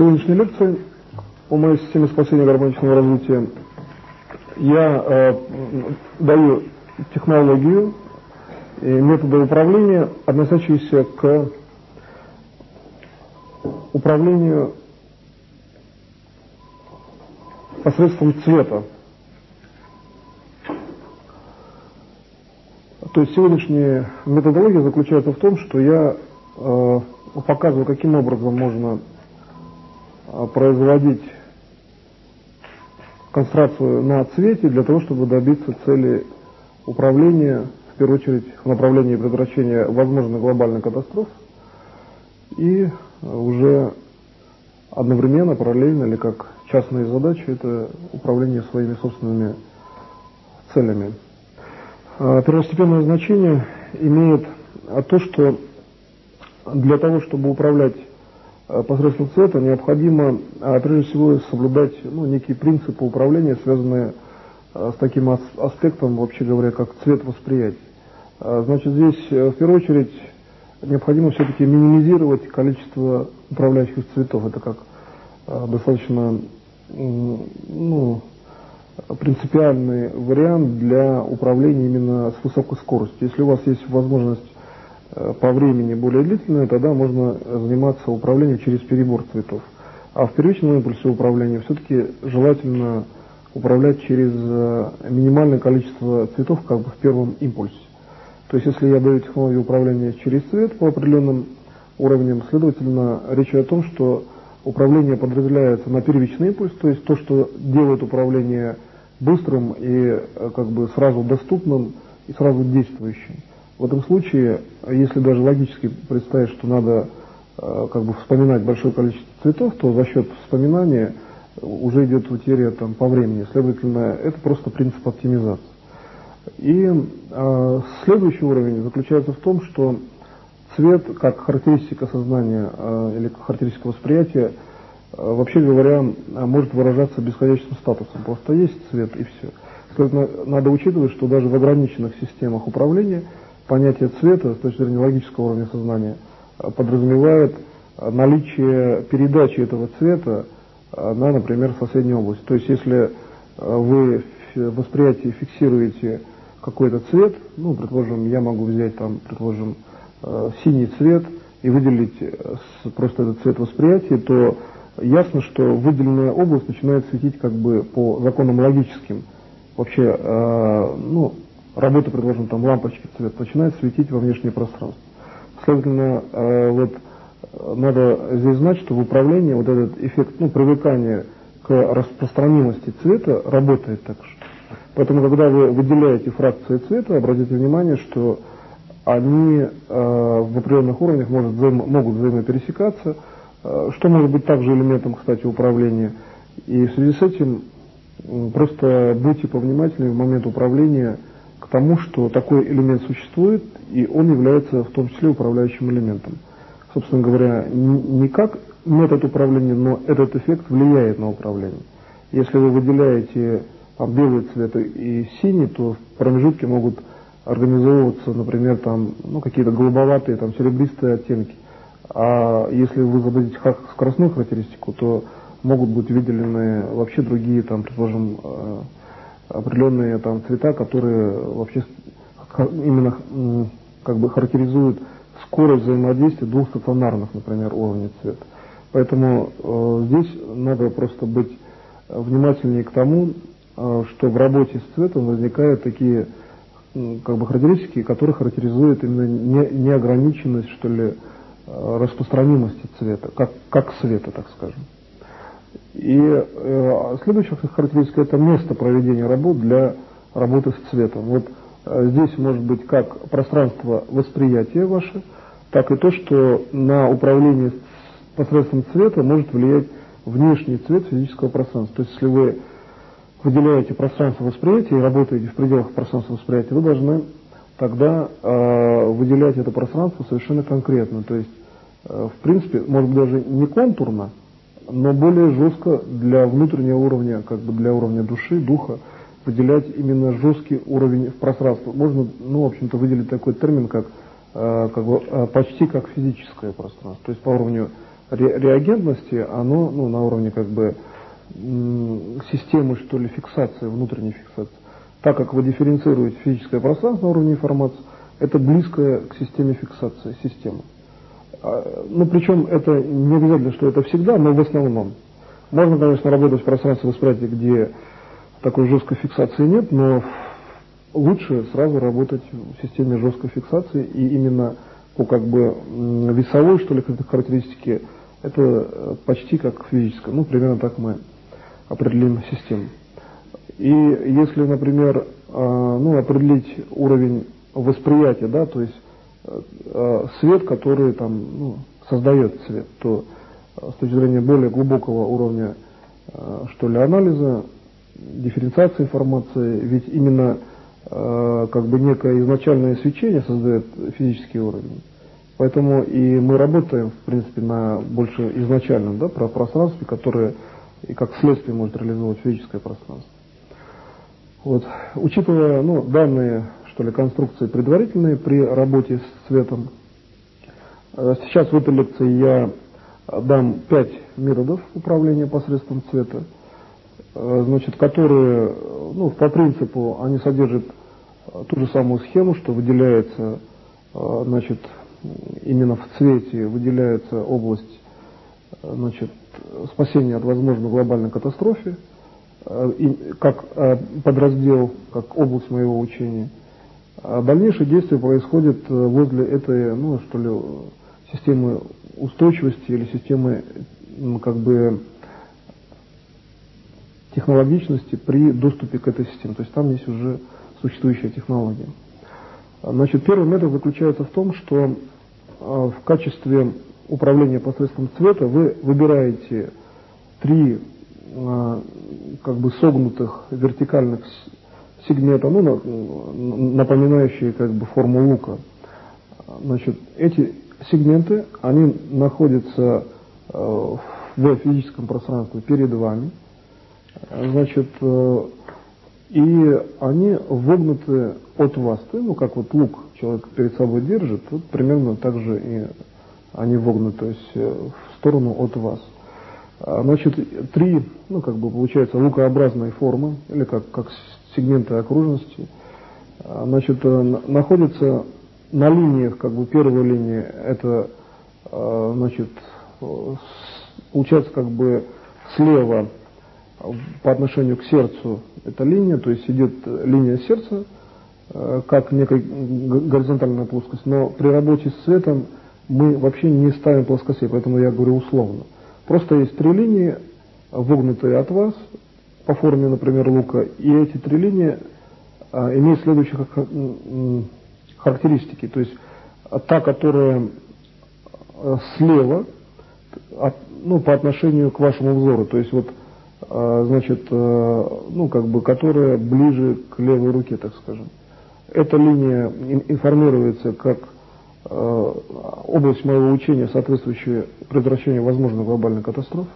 сегодняшней лекции по моей системе спасения гармоничного развития я даю технологию и методы управления, относящиеся к управлению посредством цвета. То есть сегодняшняя методология заключается в том, что я показываю, каким образом можно производить концентрацию на цвете для того, чтобы добиться цели управления, в первую очередь в направлении предотвращения возможных глобальных катастроф и уже одновременно, параллельно или как частные задачи, это управление своими собственными целями. Первостепенное значение имеет то, что для того, чтобы управлять посредством цвета, необходимо прежде всего соблюдать некие принципы управления, связанные с таким аспектом, вообще говоря, как цвет восприятия. Значит, здесь в первую очередь необходимо все-таки минимизировать количество управляющих цветов. Это как достаточно принципиальный вариант для управления именно с высокой скоростью. Если у вас есть возможность по времени более длительная, тогда можно заниматься управлением через перебор цветов. А в первичном импульсе управления все-таки желательно управлять через минимальное количество цветов как бы в первом импульсе. То есть если я даю технологию управления через цвет по определенным уровням, следовательно, речь идет о том, что управление подразделяется на первичный импульс, то есть то, что делает управление быстрым и как бы сразу доступным и сразу действующим. В этом случае, если даже логически представить, что надо как бы вспоминать большое количество цветов, то за счет вспоминания уже идет утеря по времени. Следовательно, это просто принцип оптимизации. И следующий уровень заключается в том, что цвет, как характеристика сознания или как характеристика восприятия, вообще говоря, может выражаться бесходящим статусом. Просто есть цвет и все. Следовательно, надо учитывать, что даже в ограниченных системах управления понятие цвета с точки зрения логического уровня сознания подразумевает наличие передачи этого цвета на, например, соседнюю область. То есть если вы в восприятии фиксируете какой-то цвет, предположим, я могу взять предположим, синий цвет и выделить просто этот цвет восприятия, то ясно, что выделенная область начинает светить как бы по законам логическим. Вообще, работа, предположим, лампочки цвет начинает светить во внешнее пространство. Следовательно, надо здесь знать, что в управлении этот эффект привыкания к распространимости цвета работает так же. Поэтому, когда вы выделяете фракции цвета, обратите внимание, что они в определенных уровнях могут взаимопересекаться, что может быть также элементом, кстати, управления. И в связи с этим просто будьте повнимательны в момент управления к тому, что такой элемент существует, и он является в том числе управляющим элементом. Собственно говоря, не как метод управления, но этот эффект влияет на управление. Если вы выделяете белый цвет и синий, то в промежутке могут организовываться, например, какие-то голубоватые, серебристые оттенки. А если вы зададите скоростную характеристику, то могут быть выделены вообще другие, предположим, определенные цвета, которые вообще именно как бы характеризуют скорость взаимодействия двух стационарных, например, уровней цвета. Поэтому здесь надо просто быть внимательнее к тому, что в работе с цветом возникают такие характеристики, которые характеризуют именно неограниченность, что ли, распространимости цвета, как света, так скажем. И следующая характеристика – это место проведения работ для работы с цветом. Здесь может быть как пространство восприятия ваше, так и то, что на управление посредством цвета может влиять внешний цвет физического пространства. То есть если вы выделяете пространство восприятия и работаете в пределах пространства восприятия, вы должны тогда выделять это пространство совершенно конкретно. То есть, в принципе, может быть даже не контурно, но более жестко для внутреннего уровня, для уровня души, духа, выделять именно жесткий уровень в пространстве. Можно, в общем-то, выделить такой термин, как почти как физическое пространство. То есть по уровню реагентности, оно на уровне как бы системы, что ли, фиксации, внутренней фиксации. Так как вы дифференцируете физическое пространство на уровне информации, это близкое к системе фиксации система. Причем это не обязательно, что это всегда, но в основном. Можно, конечно, работать в пространстве восприятия, где такой жесткой фиксации нет, но лучше сразу работать в системе жесткой фиксации, и именно по как бы весовой, что ли, характеристике, это почти как физическое. Примерно так мы определим систему. И если, например, определить уровень восприятия, да, то есть свет, который там, создает цвет, то с точки зрения более глубокого уровня, что ли, анализа, дифференциации информации, ведь именно как бы некое изначальное свечение создает физический уровень. Поэтому и мы работаем, в принципе, на больше изначальном, да, пространстве, которое и как следствие может реализовывать физическое пространство. Вот. Учитывая данные, что ли, конструкции предварительные при работе с цветом, сейчас в этой лекции я дам 5 методов управления посредством цвета, которые, по принципу, они содержат ту же самую схему, что выделяется, именно в цвете выделяется область, спасения от возможной глобальной катастрофы, как подраздел, как область моего учения. А дальнейшее действие происходит возле этой, системы устойчивости или системы, технологичности при доступе к этой системе. То есть там есть уже существующая технология. Первый метод заключается в том, что в качестве управления посредством цвета вы выбираете 3 согнутых вертикальных сегмента, напоминающие форму лука. Эти сегменты, они находятся в физическом пространстве перед вами, и они вогнуты от вас, как лук человек перед собой держит, примерно так же и они вогнуты, то есть в сторону от вас. 3, получается, лукообразные формы, или как сегменты окружности, находятся на линиях, первая линия, это, получается, слева по отношению к сердцу эта линия, то есть идет линия сердца, как некая горизонтальная плоскость, но при работе с цветом мы вообще не ставим плоскостей, поэтому я говорю условно. Просто есть 3 линии, вогнутые от вас, по форме, например, лука, и эти 3 линии имеют следующие характеристики. То есть та, которая слева, по отношению к вашему взору, то есть которая ближе к левой руке, так скажем. Эта линия информируется как область моего учения, соответствующая предотвращению возможной глобальной катастрофы.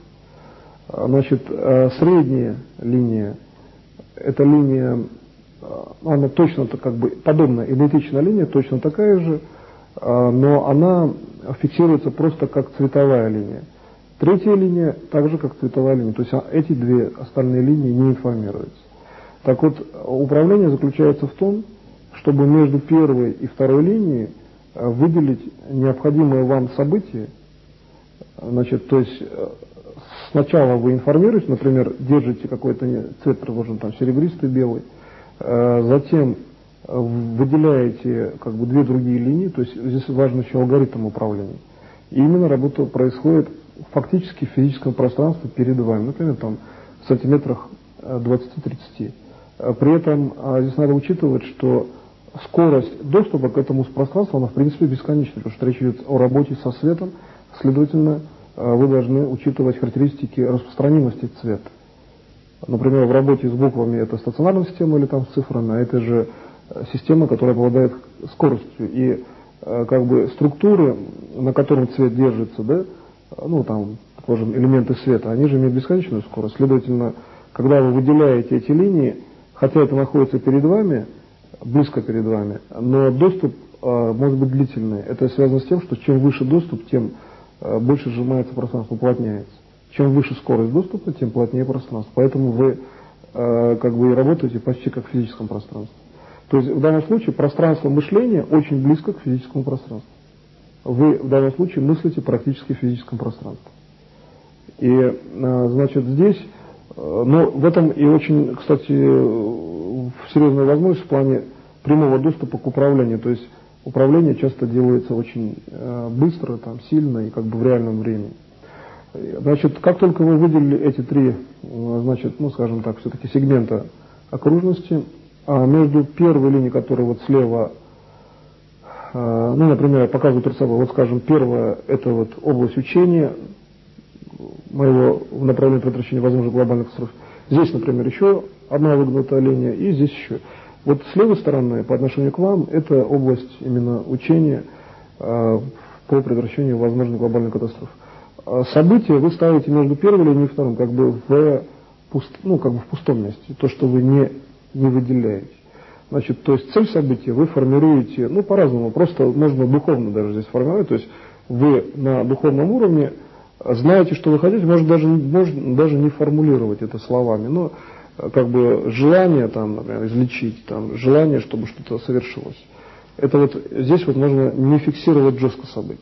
Средняя линия, эта линия, она точно подобная, идентичная линия, точно такая же, но она фиксируется просто как цветовая линия. Третья линия также как цветовая линия, то есть эти 2 остальные линии не информируются. Так вот, управление заключается в том, чтобы между первой и второй линией выделить необходимое вам событие. То есть сначала вы информируете, например, держите какой-то цвет, предложен там серебристый, белый, затем выделяете 2 другие линии, то есть здесь важен еще алгоритм управления. И именно работа происходит фактически в физическом пространстве перед вами, например, там в сантиметрах 20-30. При этом здесь надо учитывать, что скорость доступа к этому пространству, она в принципе бесконечна, потому что речь идет о работе со светом, следовательно, вы должны учитывать характеристики распространимости цвета. Например, в работе с буквами это стационарная система или там с цифрами, а это же система, которая обладает скоростью. И структуры, на котором цвет держится, да, предположим, элементы света, они же имеют бесконечную скорость. Следовательно, когда вы выделяете эти линии, хотя это находится перед вами, близко перед вами, но доступ может быть длительный. Это связано с тем, что чем выше доступ, тем больше сжимается пространство, уплотняется. Чем выше скорость доступа, тем плотнее пространство. Поэтому вы как бы и работаете почти как в физическом пространстве. То есть в данном случае пространство мышления очень близко к физическому пространству. Вы в данном случае мыслите практически в физическом пространстве. И, значит, здесь, но в этом и очень, кстати, серьезная возможность в плане прямого доступа к управлению. То есть управление часто делается очень быстро, там, сильно и как бы в реальном времени. Значит, как только вы выделили эти три, значит, ну, скажем так, все-таки сегмента окружности, между первой линией, которая вот слева, ну, например, я показываю перед собой, вот, скажем, первая, это вот область учения моего направления предотвращения возможных глобальных катастроф. Здесь, например, еще одна выгнутая линия, и здесь еще. Вот с левой стороны, по отношению к вам, это область именно учения по предотвращению возможных глобальных катастроф. События вы ставите между первой линией и второй, как бы в пустом месте, то, что вы не выделяете. Значит, то есть цель события вы формируете, ну, по-разному, просто можно духовно даже здесь формировать, то есть вы на духовном уровне знаете, что вы хотите, можно даже не формулировать это словами, но как бы желание, там, например, излечить, там, желание, чтобы что-то совершилось. Это вот здесь вот можно не фиксировать жестко события.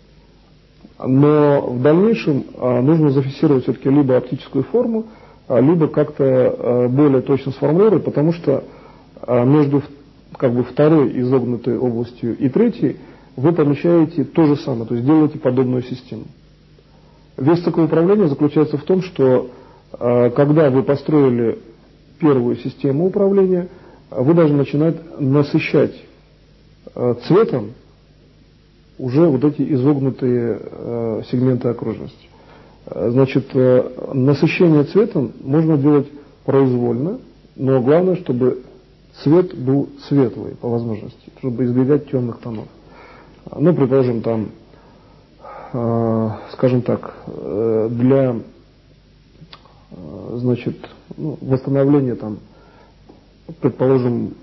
Но в дальнейшем нужно зафиксировать все-таки либо оптическую форму, либо как-то более точно сформулировать, потому что между как бы второй изогнутой областью и третьей вы помещаете то же самое, то есть делаете подобную систему. Весь цикл управления заключается в том, что когда вы построили первую систему управления, вы должны начинать насыщать цветом уже вот эти изогнутые сегменты окружности. Значит, насыщение цветом можно делать произвольно, но главное, чтобы цвет был светлый по возможности, чтобы избегать темных тонов. Ну, предположим, там, скажем так, для, значит, ну, восстановления, там, предположим,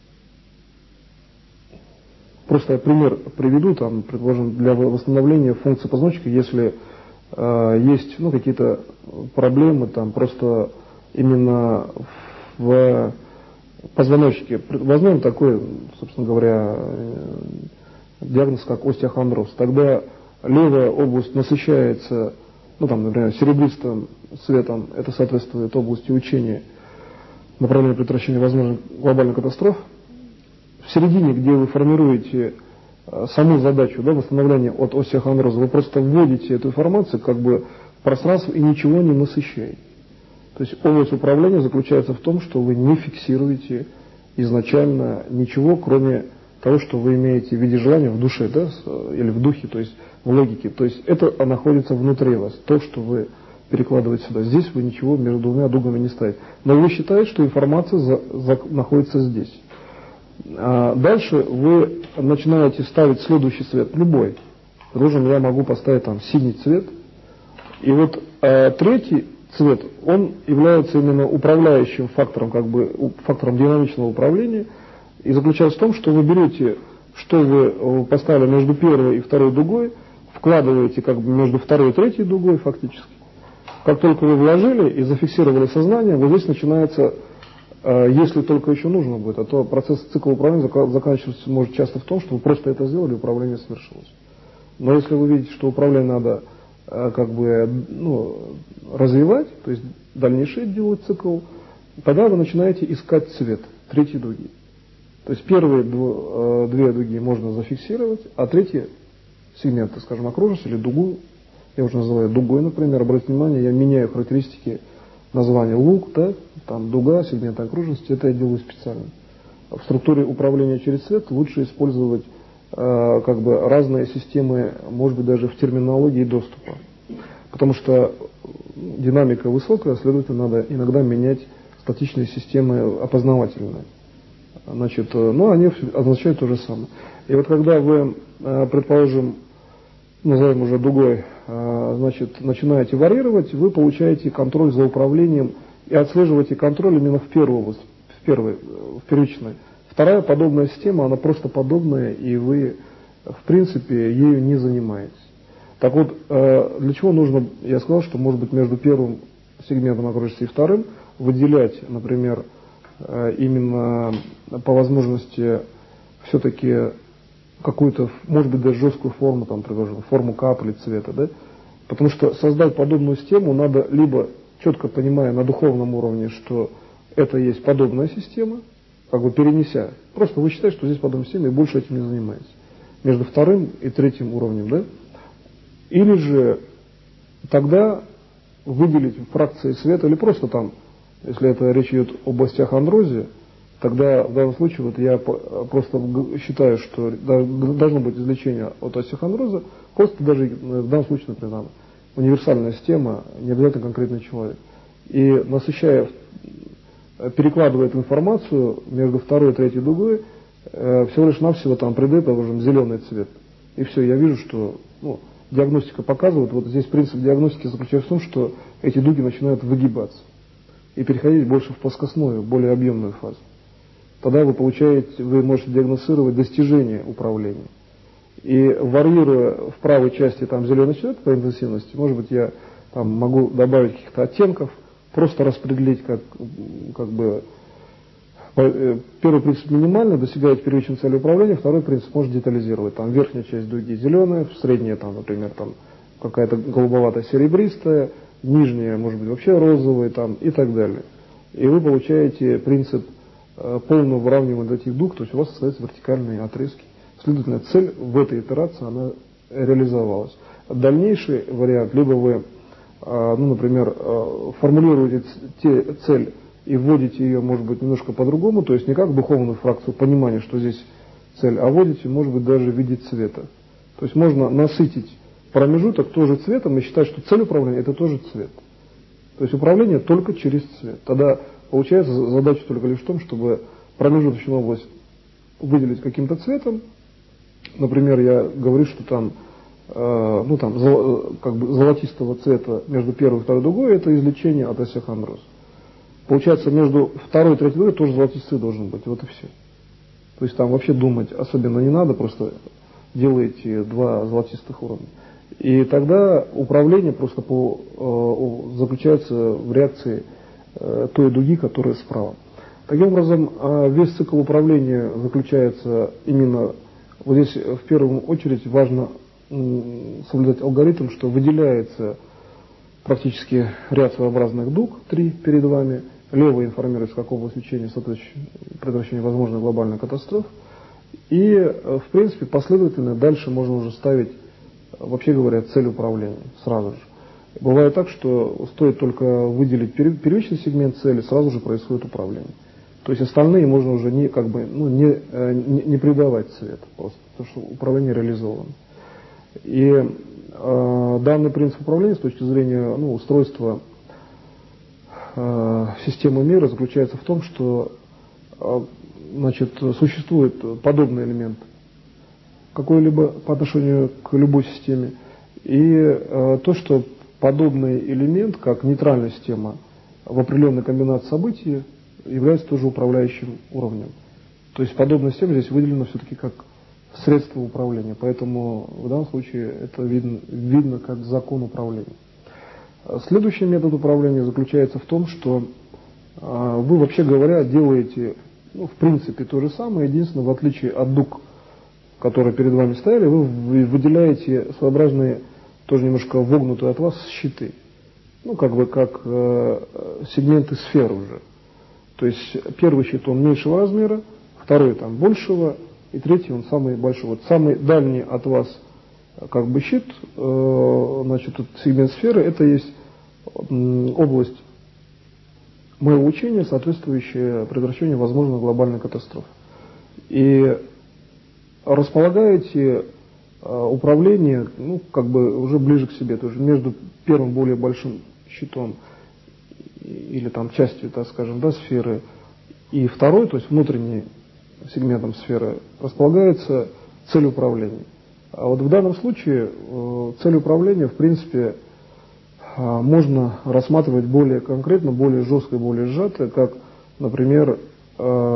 просто я пример приведу, там, предположим, для восстановления функции позвоночника, если есть, ну, какие-то проблемы, там, просто именно в позвоночнике, возможно такой, собственно говоря, диагноз, как остеохондроз, тогда левая область насыщается, ну, там, например, серебристым цветом, это соответствует области учения, направления предотвращения возможных глобальных катастроф. В середине, где вы формируете саму задачу, да, восстановления от остеохондроза, вы просто вводите эту информацию как бы в пространство и ничего не насыщаете. То есть область управления заключается в том, что вы не фиксируете изначально ничего, кроме того, что вы имеете в виде желания в душе, да, или в духе, то есть в логике. То есть это находится внутри вас, то, что вы перекладываете сюда. Здесь вы ничего между двумя дугами не ставите. Но вы считаете, что информация находится здесь. Дальше вы начинаете ставить следующий цвет, любой. Предположим, я могу поставить там синий цвет. И вот третий цвет, он является именно управляющим фактором, как бы фактором динамичного управления. И заключается в том, что вы берете, что вы поставили между первой и второй дугой, вкладываете как бы между второй и третьей дугой фактически. Как только вы вложили и зафиксировали сознание, вот здесь начинается, если только еще нужно будет, а то процесс цикла управления заканчиваться может часто в том, что вы просто это сделали, управление совершилось. Но если вы видите, что управление надо как бы, ну, развивать, то есть дальнейший делать цикл, тогда вы начинаете искать цвет третьей дуги. То есть первые две дуги можно зафиксировать, а третий сегмент, скажем, окружность или дугу, я уже называю дугой, например, обратите внимание, я меняю характеристики названия лук, да, там дуга, сегмент окружности, это я делаю специально. В структуре управления через цвет лучше использовать как бы разные системы, может быть, даже в терминологии доступа. Потому что динамика высокая, следовательно, надо иногда менять статичные системы опознавательные. Значит, ну, они означают то же самое. И вот когда вы, предположим, назовем уже дугой, значит, начинаете варьировать, вы получаете контроль за управлением и отслеживаете контроль именно в первую область, в первичной. Вторая подобная система, она просто подобная, и вы, в принципе, ею не занимаетесь. Так вот, для чего нужно, я сказал, что может быть между первым сегментом окружности и вторым выделять, например, именно по возможности все-таки какую-то, может быть, даже жесткую форму, там, предложим, форму капли цвета, да? Потому что создать подобную систему надо либо четко понимая на духовном уровне, что это есть подобная система, как бы перенеся, просто вы считаете, что здесь подобная система, и больше этим не занимаетесь. Между вторым и третьим уровнем, да? Или же тогда выделить фракции света, или просто там, если это речь идет об остеохондрозии, тогда в данном случае вот я просто считаю, что должно быть излечение от остеохондроза, просто даже в данном случае, например, там, универсальная система, не обязательно конкретный человек. И насыщая, перекладывая эту информацию между второй и третьей дугой, всего лишь навсего там придает, положим, зеленый цвет. И все, я вижу, что диагностика показывает, вот здесь принцип диагностики заключается в том, что эти дуги начинают выгибаться и переходить больше в плоскостную, более объемную фазу. Тогда вы можете диагностировать достижение управления. И варьируя в правой части там зеленый цвет по интенсивности, может быть, я там могу добавить каких-то оттенков, просто распределить как бы первый принцип минимально, достигает первичной цели управления, второй принцип может детализировать. Там верхняя часть дуги зеленая, средняя там, например, там какая-то голубоватая серебристая, нижняя может быть вообще розовая там, и так далее. И вы получаете принцип полного выравнивания этих дуг, то есть у вас остаются вертикальные отрезки. Следовательно, цель в этой итерации она реализовалась. Дальнейший вариант, либо вы, например, формулируете цель и вводите ее, может быть, немножко по-другому, то есть не как духовную фракцию понимания, что здесь цель, а вводите, может быть, даже в виде цвета. То есть можно насытить промежуток тоже цветом и считать, что цель управления это тоже цвет. То есть управление только через цвет. Тогда получается задача только лишь в том, чтобы промежуточную область выделить каким-то цветом. Например, я говорю, что там, как бы золотистого цвета между первой и второй дугой это излечение от остеохондроза. Получается, между второй и третьей дугой тоже золотистый цвет должен быть. Вот и все. То есть там вообще думать особенно не надо, просто делаете два золотистых уровня. И тогда управление просто заключается в реакции той дуги, которая справа. Таким образом, весь цикл управления заключается именно, вот здесь в первую очередь важно соблюдать алгоритм, что выделяется практически ряд своеобразных дуг, 3 перед вами, левая информируется как область лечения, предотвращения возможной глобальной катастрофы, и, в принципе, последовательно дальше можно уже ставить, вообще говоря, цель управления сразу же. Бывает так, что стоит только выделить первичный сегмент цели, сразу же происходит управление. То есть остальные можно уже не придавать цвет, просто, потому что управление реализовано. И данный принцип управления с точки зрения устройства системы мира заключается в том, что существует подобный элемент какой-либо по отношению к любой системе, и то, что подобный элемент, как нейтральная система в определенной комбинации событий, является тоже управляющим уровнем. То есть подобная система здесь выделена все-таки как средство управления, поэтому в данном случае это видно как закон управления. Следующий метод управления заключается в том, что вы, вообще говоря, делаете, в принципе, то же самое, единственное, в отличие от дуг, которые перед вами стояли, вы выделяете своеобразные, тоже немножко вогнутые от вас щиты, как сегменты сфер уже. То есть первый щит, он меньшего размера, второй там большего, и третий, он самый большой. Вот самый дальний от вас щит, сегмент сферы, это есть область моего учения, соответствующая предотвращению возможной глобальной катастрофы. И располагаете управление, уже ближе к себе, то есть между первым более большим щитом или там частью, так скажем, сферы, и второй, то есть внутренним сегментом сферы, располагается цель управления. А вот в данном случае цель управления, в принципе, можно рассматривать более конкретно, более жестко и более сжато, как, например,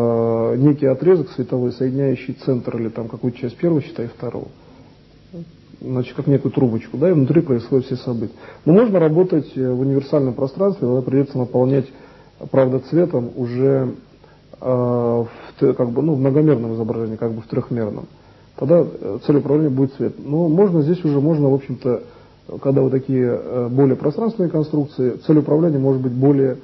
некий отрезок световой, соединяющий центр или там какую-то часть первого щита и второго. значит, как некую трубочку, да, и внутри происходят все события. Но можно работать в универсальном пространстве, тогда придется наполнять, правда, цветом уже как бы, в многомерном изображении, как бы в трехмерном. Тогда цель управления будет цвет. Но здесь уже можно, в общем-то, когда вот такие более пространственные конструкции, цель управления может быть более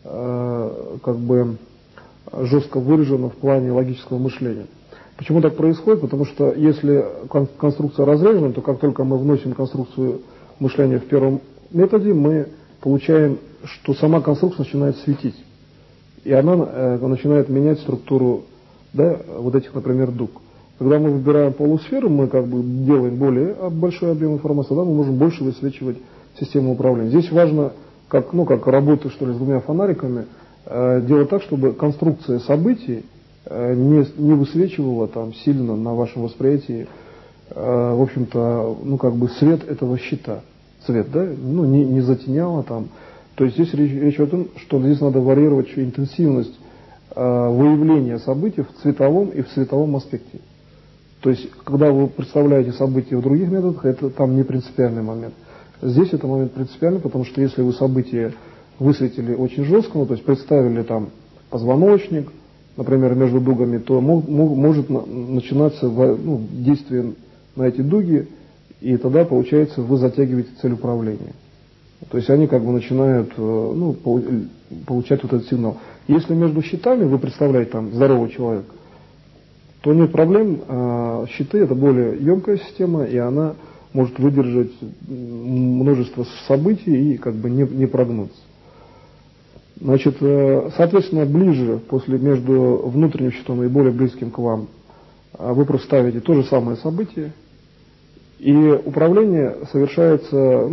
как бы жестко выражена в плане логического мышления. Почему так происходит? Потому что если конструкция разрежена, то как только мы вносим конструкцию мышления в первом методе, мы получаем, что сама конструкция начинает светить. И она начинает менять структуру, да, вот этих, например, дуг. Когда мы выбираем полусферу, мы как бы делаем более большой объем информации, тогда мы можем больше высвечивать систему управления. Здесь важно, как работать, что ли, с двумя фонариками, делать так, чтобы конструкция событий не высвечивала там сильно на вашем восприятии, в общем-то, как бы свет этого щита. Цвет, да, не затеняла там. То есть здесь речь о том, что здесь надо варьировать еще интенсивность выявления событий в цветовом и в световом аспекте. То есть, когда вы представляете события в других методах, это там не принципиальный момент. Здесь это момент принципиальный, потому что если вы события высветили очень жестко, то есть представили там позвоночник, например, между дугами, то может начинаться действие на эти дуги, и тогда, получается, вы затягиваете цель управления. То есть они как бы начинают получать вот этот сигнал. Если между щитами вы представляете там здорового человека, то нет проблем. Щиты — это более емкая система, и она может выдержать множество событий и как бы не прогнуться. Значит, соответственно, ближе, между внутренним щитом и более близким к вам, вы просто ставите то же самое событие, и управление совершается,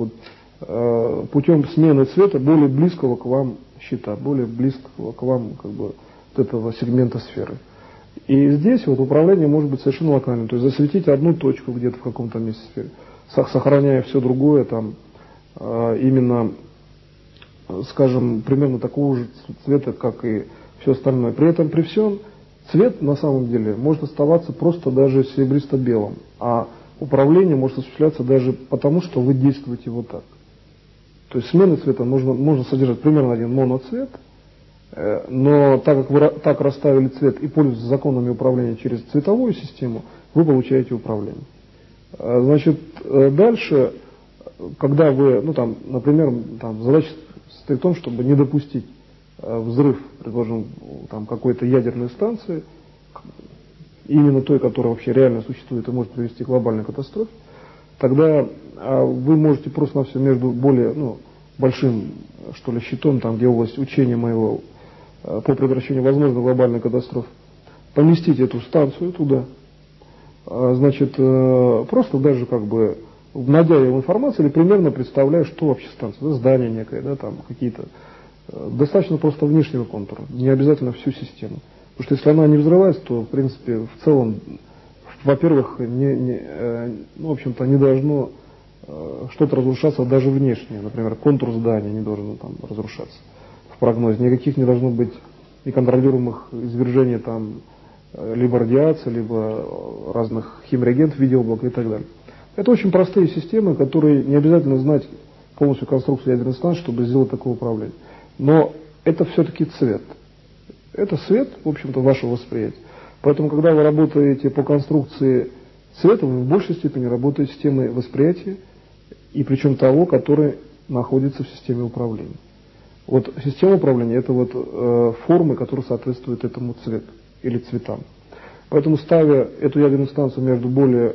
путем смены цвета более близкого к вам щита, более близкого к вам как бы вот этого сегмента сферы. И здесь вот управление может быть совершенно локальным, то есть засветить одну точку где-то в каком-то месте сферы, сохраняя все другое там именно, скажем, примерно такого же цвета, как и все остальное. При этом, при всем, цвет на самом деле может оставаться просто даже серебристо-белым, а управление может осуществляться даже потому, что вы действуете вот так. То есть смены цвета можно содержать примерно один моноцвет, но так как вы так расставили цвет и пользуетесь законами управления через цветовую систему, вы получаете управление. Значит, дальше, когда вы, например, задача состоит в том, чтобы не допустить взрыв, предположим, какой-то ядерной станции, именно той, которая вообще реально существует и может привести к глобальной катастрофе, тогда вы можете просто на все между более большим, что ли, щитом, там, где область учения моего по предотвращению возможной глобальной катастрофы, поместить эту станцию туда. Значит, просто даже как бы вводя его информацию или примерно представляя, что вообще станция, здание некое, там какие-то, достаточно просто внешнего контура, не обязательно всю систему. Потому что если она не взрывается, то, в принципе, в целом, во-первых, в общем-то, не должно что-то разрушаться даже внешне. Например, контур здания не должен там разрушаться в прогнозе. Никаких не должно быть неконтролируемых извержений там либо радиации, либо разных химреагентов в виде облака и так далее. Это очень простые системы, которые не обязательно знать полностью конструкцию ядерной станции, чтобы сделать такое управление. Но это все-таки цвет. Это цвет, в общем-то, вашего восприятия. Поэтому, когда вы работаете по конструкции цвета, вы в большей степени работаете с системой восприятия, и причем того, который находится в системе управления. Вот система управления — это вот формы, которые соответствуют этому цвету или цветам. Поэтому, ставя эту ядерную станцию между более,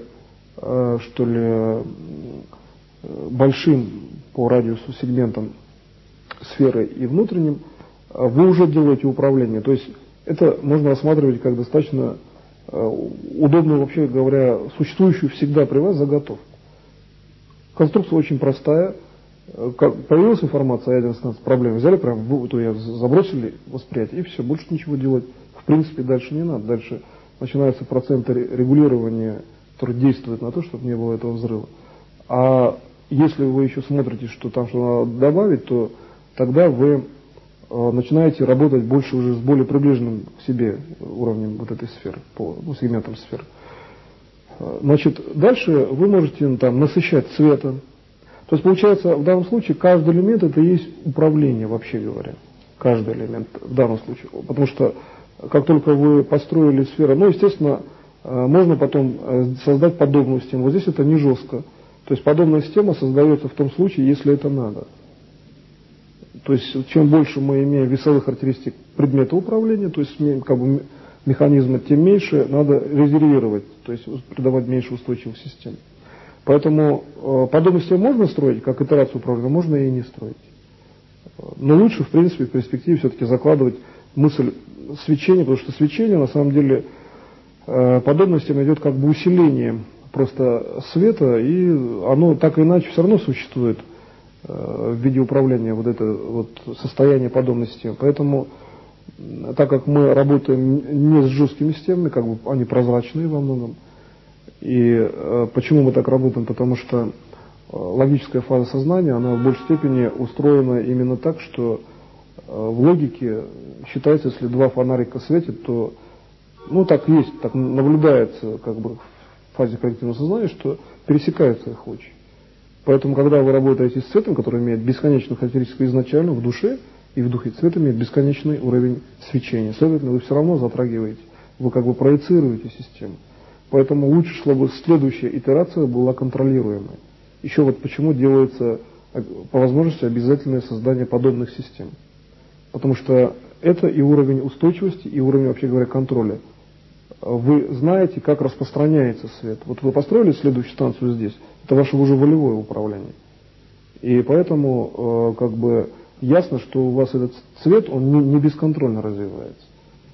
большим по радиусу сегментом сферы и внутренним, вы уже делаете управление. То есть это можно рассматривать как достаточно удобную, вообще говоря, существующую всегда при вас заготовку. Конструкция очень простая. Как появилась информация о ядерной станции, проблемы, взяли прям, забросили восприятие, и все, больше ничего делать в принципе дальше не надо. Дальше начинаются проценты регулирования, которые действуют на то, чтобы не было этого взрыва. А если вы еще смотрите, что там что надо добавить, то тогда вы начинаете работать больше уже с более приближенным к себе уровнем вот этой сферы, сегментом сферы. Значит, дальше вы можете там насыщать цветом. То есть получается, в данном случае каждый элемент это и есть управление, вообще говоря. Каждый элемент в данном случае. Потому что как только вы построили сферу, ну, естественно, можно потом создать подобную систему. Вот здесь это не жестко. То есть подобная система создается в том случае, если это надо. То есть чем больше мы имеем весовых характеристик предмета управления, то есть как бы механизма, тем меньше надо резервировать, то есть придавать меньше устойчивых систем. Поэтому подобную систему можно строить, как итерацию управления, можно и не строить. Но лучше, в принципе, в перспективе все-таки закладывать мысль свечения, потому что свечение, на самом деле, подобная система идет как бы усилением просто света, и оно так или иначе все равно существует в виде управления вот это вот состояние подобной системы. Поэтому, так как мы работаем не с жесткими системами, как бы они прозрачные во многом, и почему мы так работаем? Потому что логическая фаза сознания, она в большей степени устроена именно так, что в логике считается, если два фонарика светят, то, ну так есть, так наблюдается как бы в фазе коллективного сознания, что пересекаются их лучи. Поэтому, когда вы работаете с цветом, который имеет бесконечную характеристику изначально в душе, и в духе цвет имеет бесконечный уровень свечения. Следовательно, вы все равно затрагиваете, вы как бы проецируете систему. Поэтому лучше, чтобы следующая итерация была контролируемой. Еще вот почему делается по возможности обязательное создание подобных систем. Потому что это и уровень устойчивости, и уровень, вообще говоря, контроля. Вы знаете, как распространяется свет. Вот вы построили следующую станцию здесь, это ваше уже волевое управление. И поэтому как бы ясно, что у вас этот цвет, он не бесконтрольно развивается.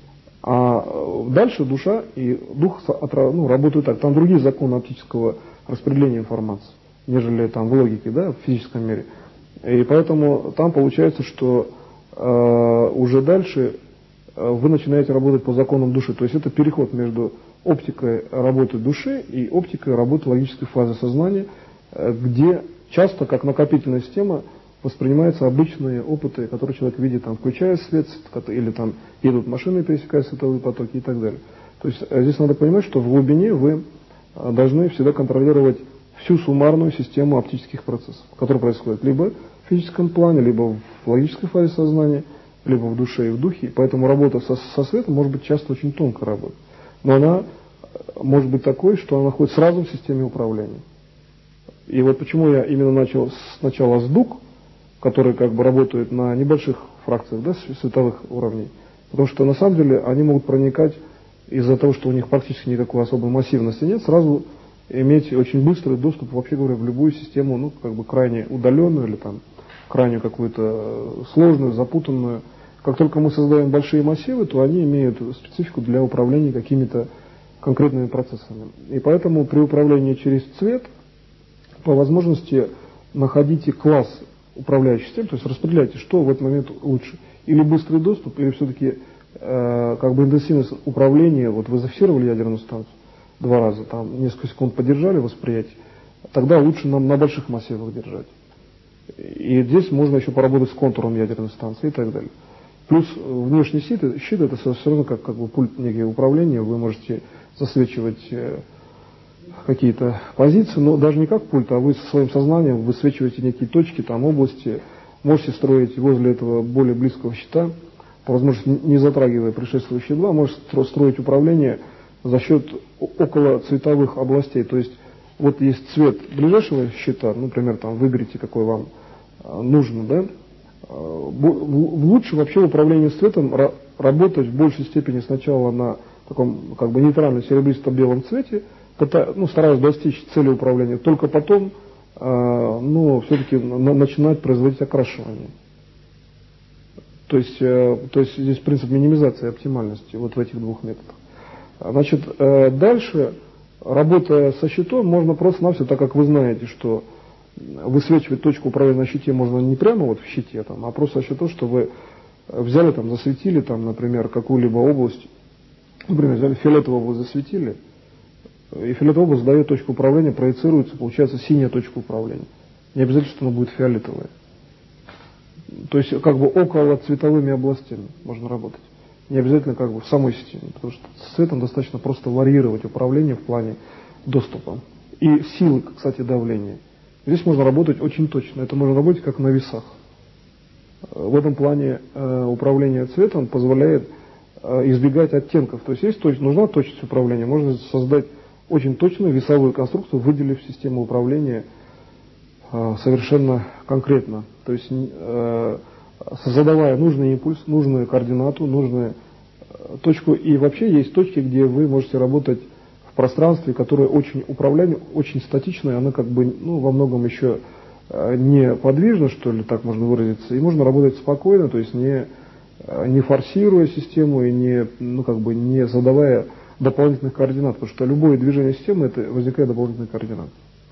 А дальше душа и дух работают так. Там другие законы оптического распределения информации, нежели там в логике, да, в физическом мире. И поэтому там получается, что уже дальше вы начинаете работать по законам души. То есть это переход между оптикой работы души и оптикой работы логической фазы сознания, где часто как накопительная система воспринимаются обычные опыты, которые человек видит, там, включая свет, или там едут машины, пересекая световые потоки и так далее. То есть здесь надо понимать, что в глубине вы должны всегда контролировать всю суммарную систему оптических процессов, которые происходят либо в физическом плане, либо в логической фазе сознания, либо в душе и в духе. Поэтому работа со светом может быть часто очень тонкая работа. Но она может быть такой, что она находится сразу в системе управления. И вот почему я именно начал сначала с дуг, которые как бы работают на небольших фракциях, да, световых уровней. Потому что на самом деле они могут проникать из-за того, что у них практически никакой особой массивности нет, сразу иметь очень быстрый доступ, вообще говоря, в любую систему, ну, как бы крайне удаленную или там крайне какую-то сложную, запутанную. Как только мы создаем большие массивы, то они имеют специфику для управления какими-то конкретными процессами. И поэтому при управлении через цвет по возможности находите класс управляющей системы, то есть распределяйте, что в этот момент лучше. Или быстрый доступ, или все-таки как бы интенсивность управления. Вот вы зафиксировали ядерную станцию 2 раза, там несколько секунд подержали восприятие, тогда лучше нам на больших массивах держать. И здесь можно еще поработать с контуром ядерной станции и так далее. Плюс внешний щит это все равно как бы пульт некие управления, вы можете засвечивать какие-то позиции, но даже не как пульт, а вы со своим сознанием высвечиваете некие точки, там области, можете строить возле этого более близкого щита, по возможности не затрагивая предшествующие два, можете строить управление за счет околоцветовых областей. То есть вот есть цвет ближайшего щита, например, там выберите, какой вам нужно, да. Лучше вообще в управлении цветом работать в большей степени сначала на таком как бы нейтральном серебристо-белом цвете, стараясь достичь цели управления, только потом все-таки начинать производить окрашивание. То есть здесь принцип минимизации оптимальности вот в этих двух методах. Значит, дальше, работая со щитом, можно просто-навсего, так как вы знаете, что высвечивать точку управления на щите можно не прямо вот в щите, а просто за счет того, что вы взяли, засветили, например, какую-либо область, например, взяли фиолетовую область, засветили, и фиолетовая область дает точку управления, проецируется, получается синяя точка управления. Не обязательно, что она будет фиолетовая. То есть как бы около цветовыми областями можно работать. Не обязательно как бы в самой системе, потому что с цветом достаточно просто варьировать управление в плане доступа. И силы, кстати, давления. Здесь можно работать очень точно. Это можно работать как на весах. В этом плане управление цветом позволяет избегать оттенков. То есть нужна точность управления, можно создать очень точную весовую конструкцию, выделив систему управления совершенно конкретно. То есть задавая нужный импульс, нужную координату, нужную точку. И вообще есть точки, где вы можете работать в пространстве, которое очень управляемое, очень статичное, оно как бы во многом еще не подвижно, что ли, так можно выразиться, и можно работать спокойно, то есть не форсируя систему и не задавая дополнительных координат, потому что любое движение системы, это возникает дополнительные координаты.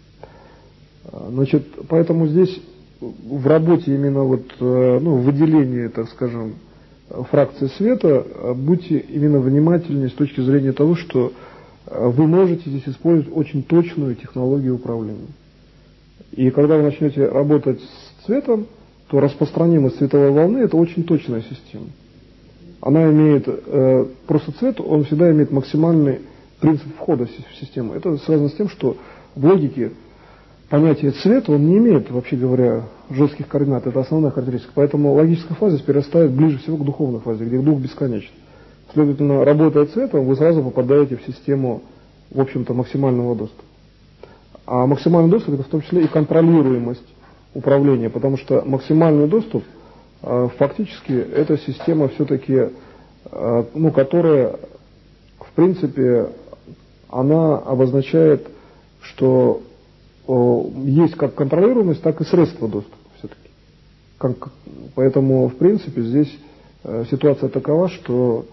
Значит, поэтому здесь в работе именно в выделении, так скажем, фракции света, будьте именно внимательнее с точки зрения того, что вы можете здесь использовать очень точную технологию управления. И когда вы начнете работать с цветом, то распространимость световой волны – это очень точная система. Она имеет, просто цвет, он всегда имеет максимальный принцип входа в систему. Это связано с тем, что в логике понятие цвет, он не имеет, вообще говоря, жестких координат, это основная характеристика. Поэтому логическая фаза перерастает ближе всего к духовной фазе, где дух бесконечен. Следовательно, работая цветом, вы сразу попадаете в систему, в общем-то, максимального доступа. А максимальный доступ – это в том числе и контролируемость управления, потому что максимальный доступ фактически это система все-таки, которая, в принципе, она обозначает, что есть как контролируемость, так и средства доступа все-таки. Поэтому, в принципе, здесь ситуация такова, что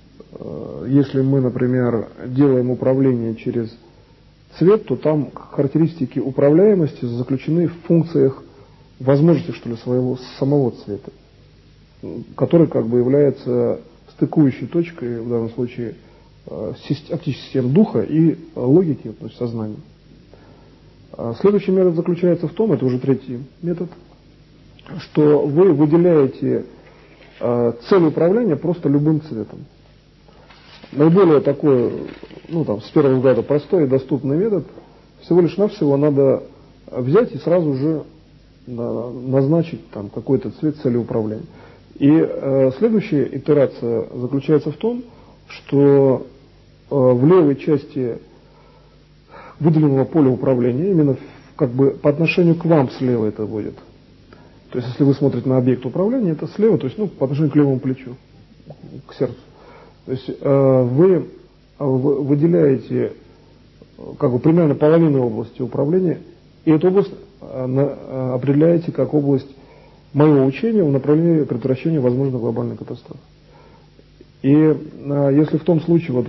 если мы, например, делаем управление через цвет, то там характеристики управляемости заключены в функциях возможности, что ли, самого цвета, который как бы является стыкующей точкой, в данном случае, оптической системы духа и логики, то есть сознания. Следующий метод заключается в том, это уже третий метод, что вы выделяете цель управления просто любым цветом. Наиболее такой, с первого взгляда простой и доступный метод, всего лишь навсего надо взять и сразу же назначить какой-то цвет цели управления. И следующая итерация заключается в том, что в левой части выделенного поля управления, именно по отношению к вам слева это будет. То есть, если вы смотрите на объект управления, это слева, то есть по отношению к левому плечу, к сердцу. То есть вы выделяете примерно половину области управления, и эту область определяете как область моего учения в направлении предотвращения возможной глобальной катастрофы. И если в том случае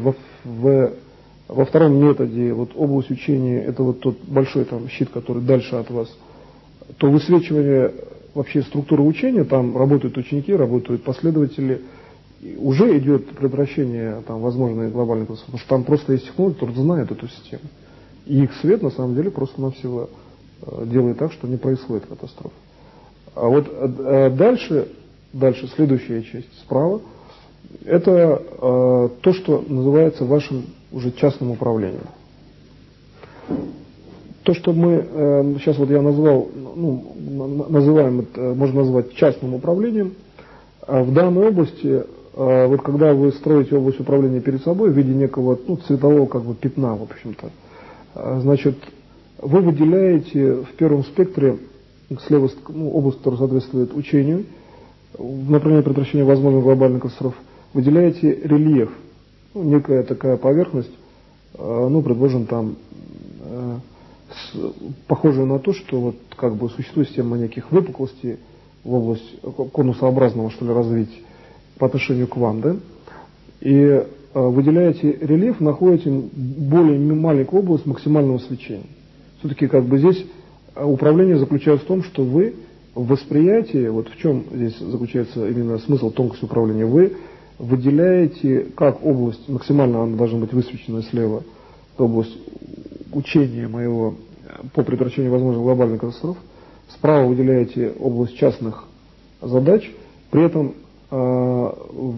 во втором методе область учения это тот большой щит, который дальше от вас, то высвечивание вообще структуры учения, там работают ученики, работают последователи, уже идет предотвращение возможной глобальной катастрофы, потому что там просто есть технологии, которые знают эту систему. И их свет на самом деле просто-навсего делает так, что не происходит катастрофа. А дальше следующая часть справа, это то, что называется вашим уже частным управлением. То, что мы сейчас я назвал, называем это, можно назвать частным управлением, в данной области, когда вы строите область управления перед собой в виде некого цветового пятна, в общем-то, значит, вы выделяете в первом спектре слева область, которая соответствует учению, в направлении предотвращения возможных глобальных катастроф, выделяете рельеф, некая такая поверхность, предположим, похожая на то, что существует система неких выпуклостей в область конусообразного, что ли, развития по отношению к вам, да, и выделяете рельеф, находите более маленькую область максимального свечения. Все-таки здесь управление заключается в том, что вы в восприятии, в чем здесь заключается именно смысл тонкости управления, вы выделяете как область, максимально она должна быть высвечена слева, область учения моего по предотвращению возможных глобальных катастроф, справа выделяете область частных задач, при этом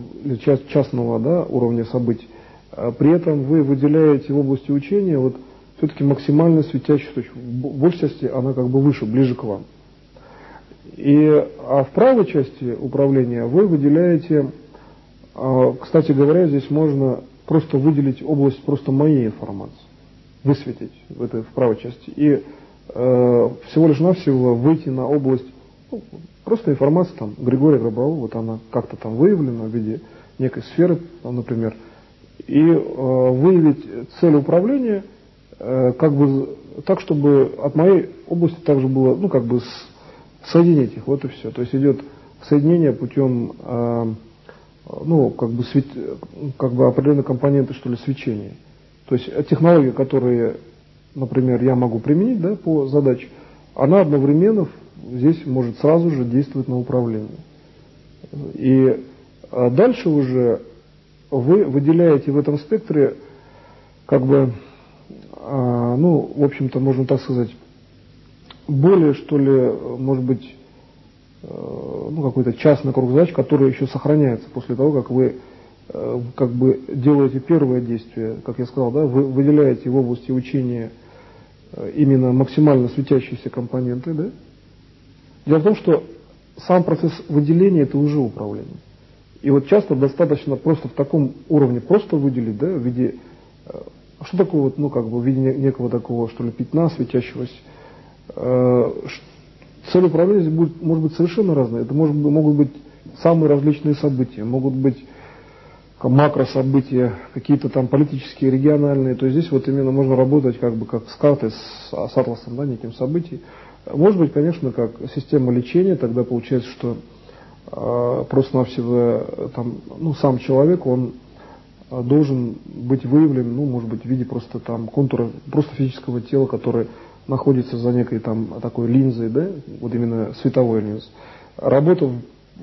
частного уровня событий, при этом вы выделяете в области учения все-таки максимально светящуюся точку. В большей части она как бы выше, ближе к вам. А в правой части управления вы выделяете, кстати говоря, здесь можно просто выделить область просто моей информации, высветить в правой части. И всего лишь навсего выйти на область, просто информация там Григория Гробового, вот она как-то там выявлена в виде некой сферы, там, например, и выявить цель управления как бы так, чтобы от моей области также было, соединить их, вот и все. То есть идет соединение путем определенной компоненты, что ли, свечения. То есть технология, которые, например, я могу применить, да, по задаче, она одновременно здесь может сразу же действовать на управление. И дальше уже вы выделяете в этом спектре, в общем-то, можно так сказать, более, что ли, может быть, какой-то частный круг задач, который еще сохраняется после того, как вы делаете первое действие, как я сказал, да, вы выделяете в области учения именно максимально светящиеся компоненты, да. Дело в том, что сам процесс выделения – это уже управление. И вот часто достаточно просто в таком уровне просто выделить, да, в виде, что такое в виде некого такого, что ли, пятна светящегося. Цель управления может быть совершенно разная. Это могут быть самые различные события, могут быть макрособытия, какие-то там политические, региональные. То есть здесь вот именно можно работать как с картой, с атласом, да, неким событий. Может быть, конечно, как система лечения, тогда получается, что просто-навсего сам человек, он должен быть выявлен, может быть, в виде просто контура, просто физического тела, который находится за некой такой линзой, да, вот именно световой линзой. Работа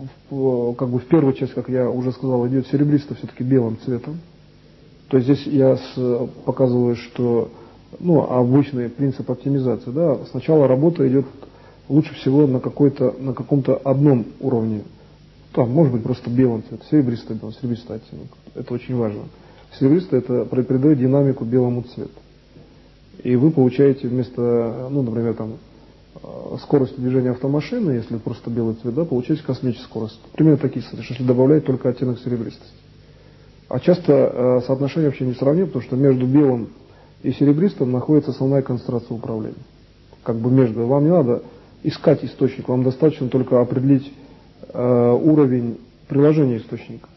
в первую часть, как я уже сказал, идет серебристо все-таки белым цветом. То есть здесь я показываю, что обычный принцип оптимизации, да, сначала работа идет лучше всего на каком-то одном уровне. Там, может быть, просто белым цветом, серебристый оттенок. Это очень важно. Серебристый это придает динамику белому цвету. И вы получаете вместо, например, скорости движения автомашины, если просто белый цвет, да, получаете космическую скорость. Примерно такие соотношения, если добавлять только оттенок серебристости. А часто соотношение вообще несравнимо, потому что между белым и серебристым находится основная концентрация управления. Между. Вам не надо искать источник, вам достаточно только определить уровень приложения источника.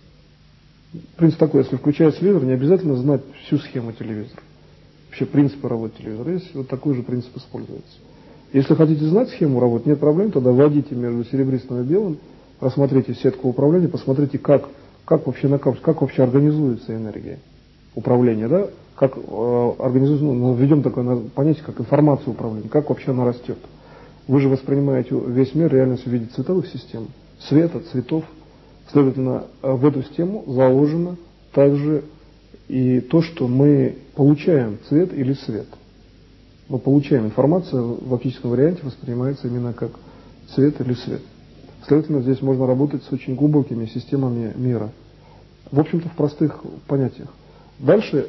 Принцип такой, если включается телевизор, не обязательно знать всю схему телевизора. Вообще принципы работы телевизора. Здесь вот такой же принцип используется. Если хотите знать схему работы, нет проблем, тогда вводите между серебристым и белым, рассмотрите сетку управления, посмотрите, как вообще накапливается, как вообще организуется энергия управления, да? Как организуется, введем такое понятие, как информация управления, как вообще она растет. Вы же воспринимаете весь мир, реальность в виде цветовых систем, цвета, цветов. Следовательно, в эту систему заложено также и то, что мы получаем цвет или свет. Мы получаем информацию в оптическом варианте, воспринимается именно как цвет или свет. Следовательно, здесь можно работать с очень глубокими системами мира. В общем-то, в простых понятиях. Дальше,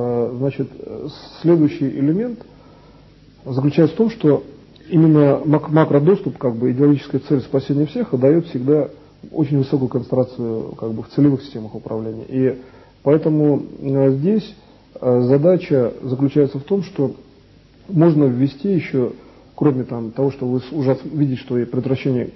следующий элемент заключается в том, что именно макродоступ, идеологическая цель спасения всех, дает всегда очень высокую концентрацию в целевых системах управления. И поэтому здесь задача заключается в том, что можно ввести еще, кроме того, что вы уже видите, что предотвращение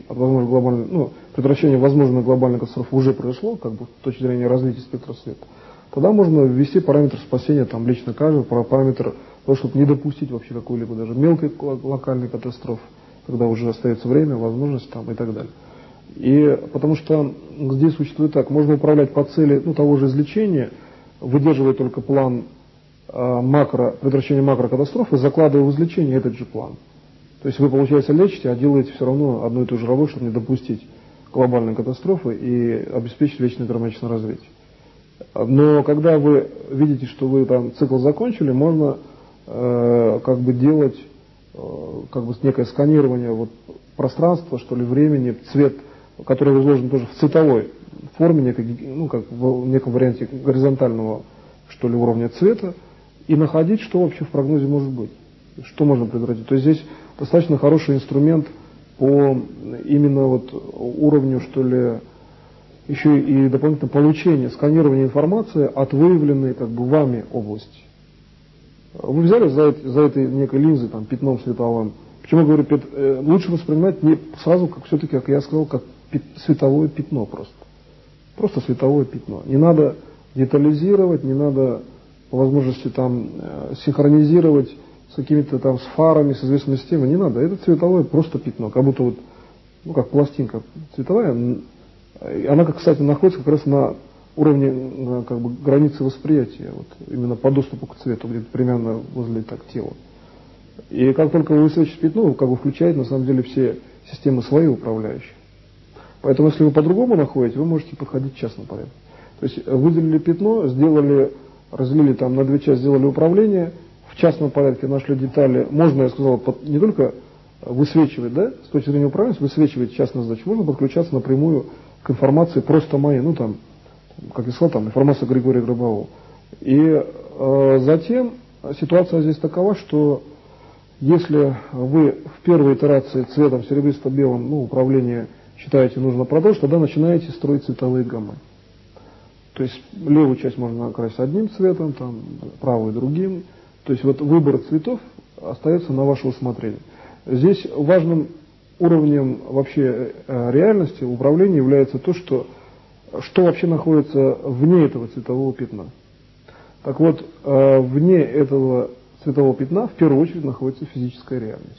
возможной глобальной катастрофы уже произошло, с точки зрения развития спектра света, тогда можно ввести параметр спасения лично каждого, параметр того, чтобы не допустить вообще какой-либо даже мелкой локальной катастрофы, когда уже остается время, возможность и так далее. И потому что здесь существует так, можно управлять по цели того же излечения, выдерживая только план предотвращения макрокатастрофы, закладывая в излечение этот же план. То есть вы, получается, лечите, а делаете все равно одну и ту же работу, чтобы не допустить глобальной катастрофы и обеспечить вечное гармоничное развитие. Но когда вы видите, что вы цикл закончили, можно делать некое сканирование пространства, что ли, времени, цвет, который изложен тоже в цветовой форме, в неком варианте горизонтального, что ли, уровня цвета, и находить, что вообще в прогнозе может быть, что можно предотвратить. То есть здесь достаточно хороший инструмент по именно вот уровню, что ли, еще и дополнительно получения, сканирования информации от выявленной как бы вами области. Вы взяли за этой некой линзой, там, пятном световым. Почему я говорю, лучше воспринимать не сразу, как все-таки, как я сказал, как световое пятно просто. Просто световое пятно. Не надо детализировать, не надо по возможности там синхронизировать с какими-то там с фарами, с известными системами. Не надо. Это цветовое просто пятно. Как будто вот, ну как пластинка цветовая. Она, кстати, находится как раз на уровне как бы границы восприятия, вот, именно по доступу к цвету, где-то примерно возле так тела. И как только вы высвечиваете пятно, вы как бы включаете на самом деле все системы свои управляющие. Поэтому если вы по-другому находите, вы можете подходить в частном порядке. То есть выделили пятно, разделили там на две части, сделали управление, в частном порядке нашли детали. Можно, я сказал, не только высвечивать, да, с точки зрения управления, высвечивать частную задачу, можно подключаться напрямую к информации просто моей, ну там, как я сказал, там информация Григория Гробового. И затем ситуация здесь такова, что если вы в первой итерации цветом серебристо-белым, ну, управление считаете нужно продолжить, тогда начинаете строить цветовые гаммы. То есть левую часть можно окрасить одним цветом, там, правую другим. То есть вот выбор цветов остается на ваше усмотрение. Здесь важным уровнем вообще реальности управления является то, что вообще находится вне этого цветового пятна. Так вот, вне этого цветового пятна в первую очередь находится физическая реальность.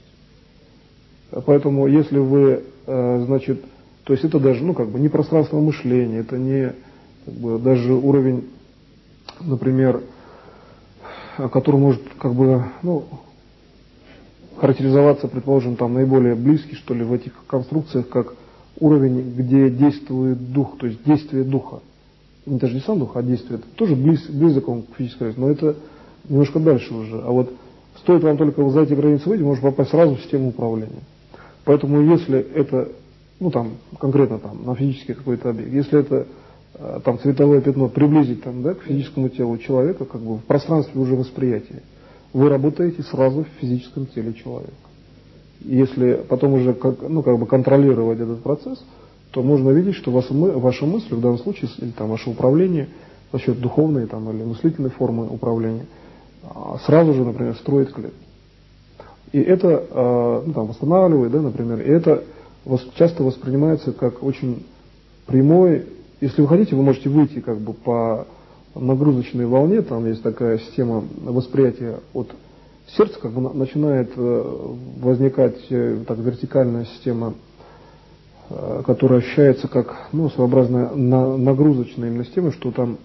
Поэтому если вы, значит, то есть это даже, ну, как бы не пространство мышления, это не как бы, даже уровень, например, который может как бы, ну, характеризоваться, предположим, там наиболее близкий, что ли, в этих конструкциях, как уровень, где действует дух, то есть действие духа. Даже не сам дух, а действие. Это тоже близок он к физической реальности, но это немножко дальше уже. А вот стоит вам только за эти границы выйти, можно попасть сразу в систему управления. Поэтому если это, ну там, конкретно там, на физический какой-то объект, если это там цветовое пятно приблизить там, да, к физическому телу человека, как бы в пространстве уже восприятия, вы работаете сразу в физическом теле человека. И если потом уже ну, как бы контролировать этот процесс, то можно видеть, что ваши мысли, в данном случае, или там ваше управление, за счет духовной там, или мыслительной формы управления, сразу же, например, строит клетки. И это ну, там, восстанавливает, да, например, и это часто воспринимается как очень прямой. Если вы хотите, вы можете выйти как бы по нагрузочной волне, там есть такая система восприятия от сердца, как бы начинает возникать так, вертикальная система, которая ощущается как, ну, своеобразная нагрузочная именно система, что там,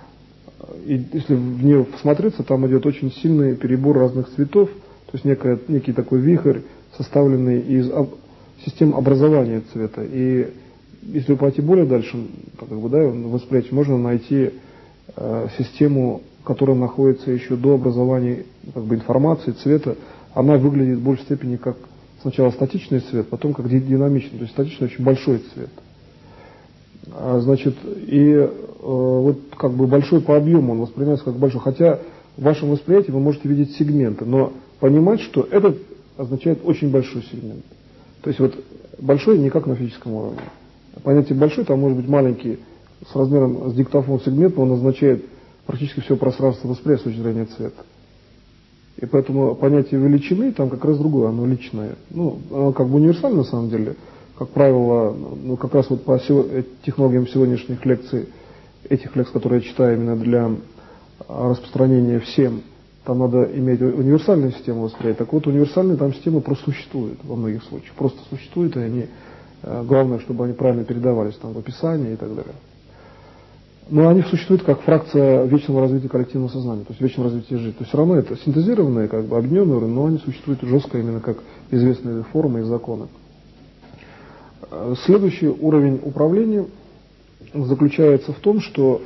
и если в нее посмотреться, там идет очень сильный перебор разных цветов, то есть некий такой вихрь, составленный из систем образования цвета. И если пойти более дальше, как бы, да, восприятие, можно найти систему, которая находится еще до образования как бы, информации, цвета. Она выглядит в большей степени как сначала статичный цвет, потом как динамичный. То есть статичный очень большой цвет. Значит, и вот как бы большой по объему он воспринимается как большой. Хотя в вашем восприятии вы можете видеть сегменты, но понимать, что этот означает очень большой сегмент. То есть вот большой не как на физическом уровне. Понятие большой, там может быть маленький, с размером с диктофон сегмент, но он означает практически все пространство восприятия с точки зрения цвета. И поэтому понятие величины там как раз другое, оно личное. Ну, оно как бы универсально на самом деле. Как правило, ну, как раз вот по технологиям сегодняшних лекций, этих лекций, которые я читаю именно для распространения всем, там надо иметь универсальную систему восприятия. Так вот, универсальные там системы просто существуют во многих случаях. Просто существуют, и они, главное, чтобы они правильно передавались там в описании и так далее. Но они существуют как фракция вечного развития коллективного сознания, то есть вечного развития жизни. То есть все равно это синтезированные, как бы объединенные уровни, но они существуют жестко именно как известные формы и законы. Следующий уровень управления заключается в том, что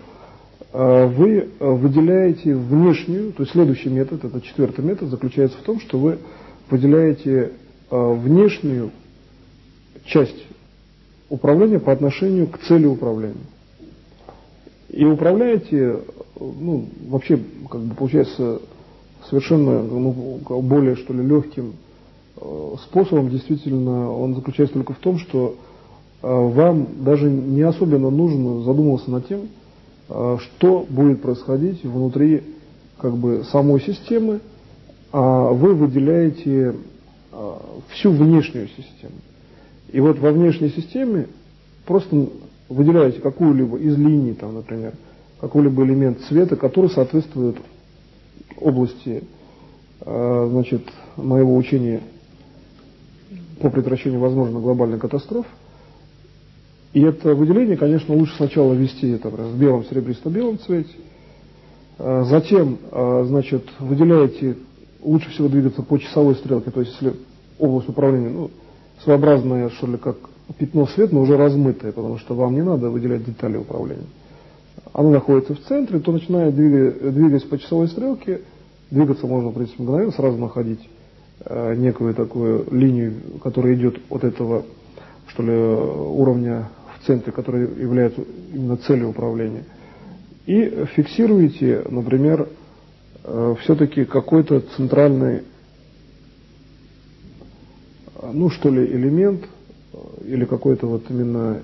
вы выделяете внешнюю, то есть следующий метод, это четвертый метод, заключается в том, что вы выделяете внешнюю часть управления по отношению к цели управления. И управляете, ну, вообще, как бы получается, совершенно более, что ли, легким способом, действительно, он заключается только в том, что вам даже не особенно нужно задумываться над тем, что будет происходить внутри как бы самой системы, а вы выделяете всю внешнюю систему. И вот во внешней системе просто выделяете какую-либо из линий, там, например, какой-либо элемент цвета, который соответствует области значит, моего учения по предотвращению возможных глобальных катастроф. И это выделение, конечно, лучше сначала ввести это в белом, серебристо-белом цвете. Затем, значит, выделяете, лучше всего двигаться по часовой стрелке, то есть если область управления, своеобразное, что ли, как пятно света, но уже размытое, потому что вам не надо выделять детали управления. Оно находится в центре, то начиная двигаясь по часовой стрелке, двигаться можно, в принципе, мгновенно, сразу находить некую такую линию, которая идет от этого, что ли, уровня в центре, который является именно целью управления. И фиксируете, например, все-таки какой-то центральный, что ли, элемент, или какой-то вот именно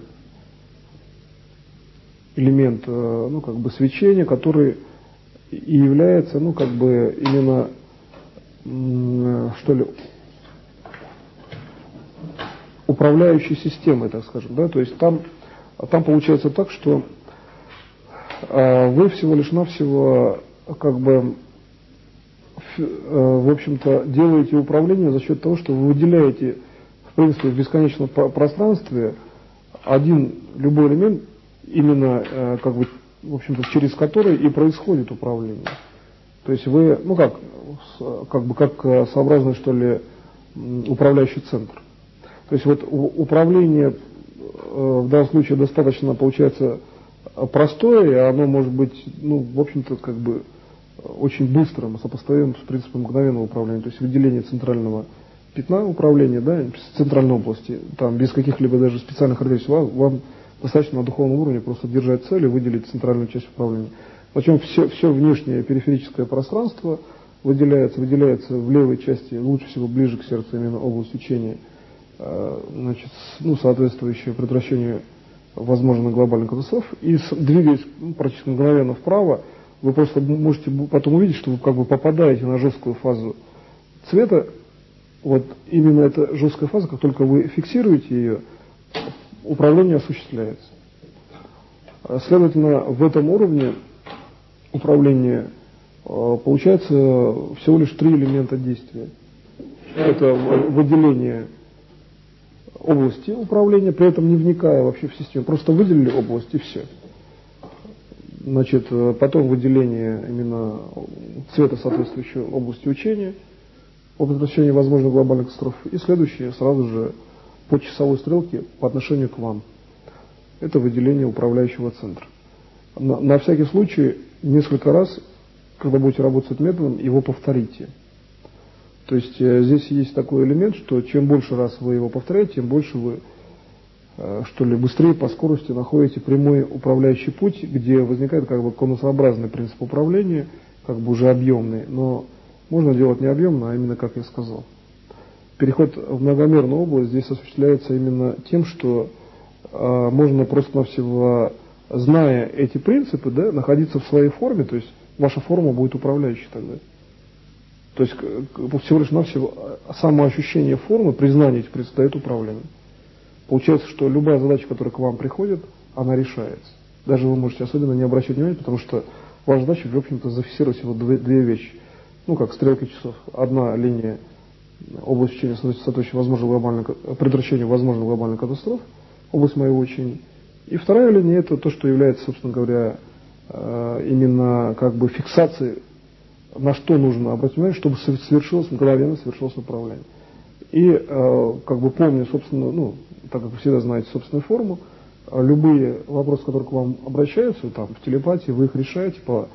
элемент, как бы свечения, который и является, как бы именно, что ли, управляющей системой, так скажем, да, то есть там получается так, что вы всего лишь навсего как бы в общем-то делаете управление за счет того, что вы выделяете в принципе в бесконечном пространстве один любой элемент, именно как бы в общем-то через который и происходит управление. То есть вы, как сообразный, что ли, управляющий центр. То есть вот управление в данном случае достаточно, получается, простое, и оно может быть, в общем-то, как бы очень быстрым, сопоставимым с принципом мгновенного управления. То есть выделение центрального пятна управления, да, центральной области, там без каких-либо даже специальных характеристик, вам достаточно на духовном уровне просто держать цель и выделить центральную часть управления. Причем все внешнее периферическое пространство выделяется в левой части, лучше всего ближе к сердцу, именно область учения, значит, соответствующее предотвращению возможных глобальных катастроф, и двигаясь практически мгновенно вправо, вы просто можете потом увидеть, что вы как бы попадаете на жесткую фазу цвета. Вот именно эта жесткая фаза, как только вы фиксируете ее, управление осуществляется. Следовательно, в этом уровне управления получается всего лишь 3 элемента действия. Это выделение области управления, при этом не вникая вообще в систему. Просто выделили область и все. Значит, потом выделение именно цвета соответствующей области учения по предотвращению возможных глобальных катастроф. И следующее сразу же по часовой стрелке по отношению к вам. Это выделение управляющего центра. На всякий случай несколько раз, когда будете работать с этим методом, его повторите. То есть здесь есть такой элемент, что чем больше раз вы его повторяете, тем больше вы, что ли, быстрее по скорости находите прямой управляющий путь, где возникает как бы конусообразный принцип управления, как бы уже объемный, но можно делать не объемно, а именно как я сказал. Переход в многомерную область здесь осуществляется именно тем, что можно просто-навсего, зная эти принципы, да, находиться в своей форме, то есть ваша форма будет управляющей тогда. То есть всего лишь навсего самоощущение формы, признание этих принципов дает управление. Получается, что любая задача, которая к вам приходит, она решается. Даже вы можете особенно не обращать внимания, потому что ваша задача, в общем-то, зафиксировать всего две вещи. Как стрелки часов. Одна линия область учения соответствующей предотвращению возможных глобальных катастроф, область моего учения. И вторая линия — это то, что является, собственно говоря, именно как бы фиксацией, на что нужно обратить внимание, чтобы мгновенно совершилось управление. И как бы помня, собственно, так как вы всегда знаете собственную форму, любые вопросы, которые к вам обращаются, там, в телепатии, вы их решаете по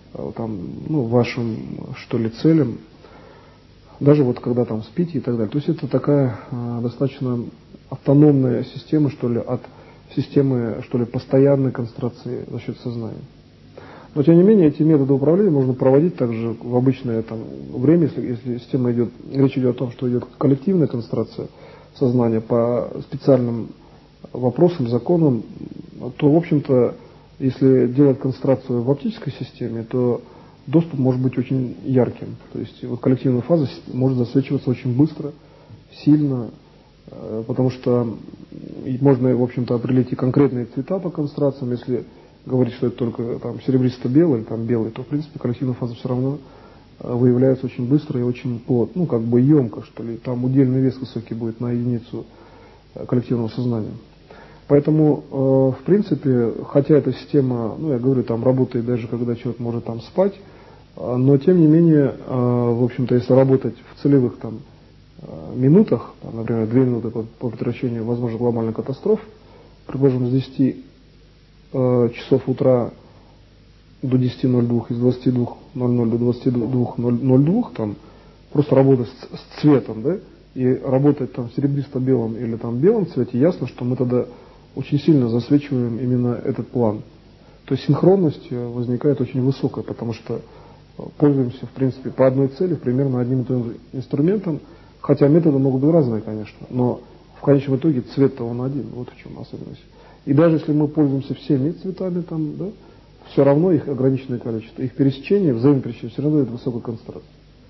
вашим, что ли, целям, даже вот когда там спите и так далее. То есть это такая достаточно автономная система, что ли, от системы, что ли, постоянной концентрации за счет сознания. Но тем не менее эти методы управления можно проводить также в обычное там время, если система идет, речь идет о том, что идет коллективная концентрация сознания по специальным вопросам, законам, то, в общем-то, если делать концентрацию в оптической системе, то доступ может быть очень ярким. То есть вот коллективная фаза может засвечиваться очень быстро, сильно, потому что можно, в общем-то, определить и конкретные цвета по концентрациям. Если говорить, что это только там серебристо-белый или там белый, то, в принципе, коллективная фаза все равно выявляется очень быстро и очень плотно, ну, как бы емко, что ли. Там удельный вес высокий будет на единицу коллективного сознания. Поэтому, в принципе, хотя эта система, ну, я говорю, там работает даже когда человек может там спать, но, тем не менее, в общем-то, если работать в целевых там минутах, там, например, 2 минуты по прекращению возможных глобальных катастроф, предположим, с 10 часов утра до 10:02, из 22:00 до 22:02, там, просто работать с цветом, да, и работать там в серебристо-белом или там белом цвете, ясно, что мы тогда очень сильно засвечиваем именно этот план. То есть синхронность возникает очень высокая, потому что пользуемся, в принципе, по одной цели, примерно одним и тем же инструментом, хотя методы могут быть разные, конечно, но в конечном итоге цвет-то он один, вот в чем особенность. И даже если мы пользуемся всеми цветами, там, да, все равно их ограниченное количество, их пересечение, взаимопересечение все равно дает высокую концентрацию.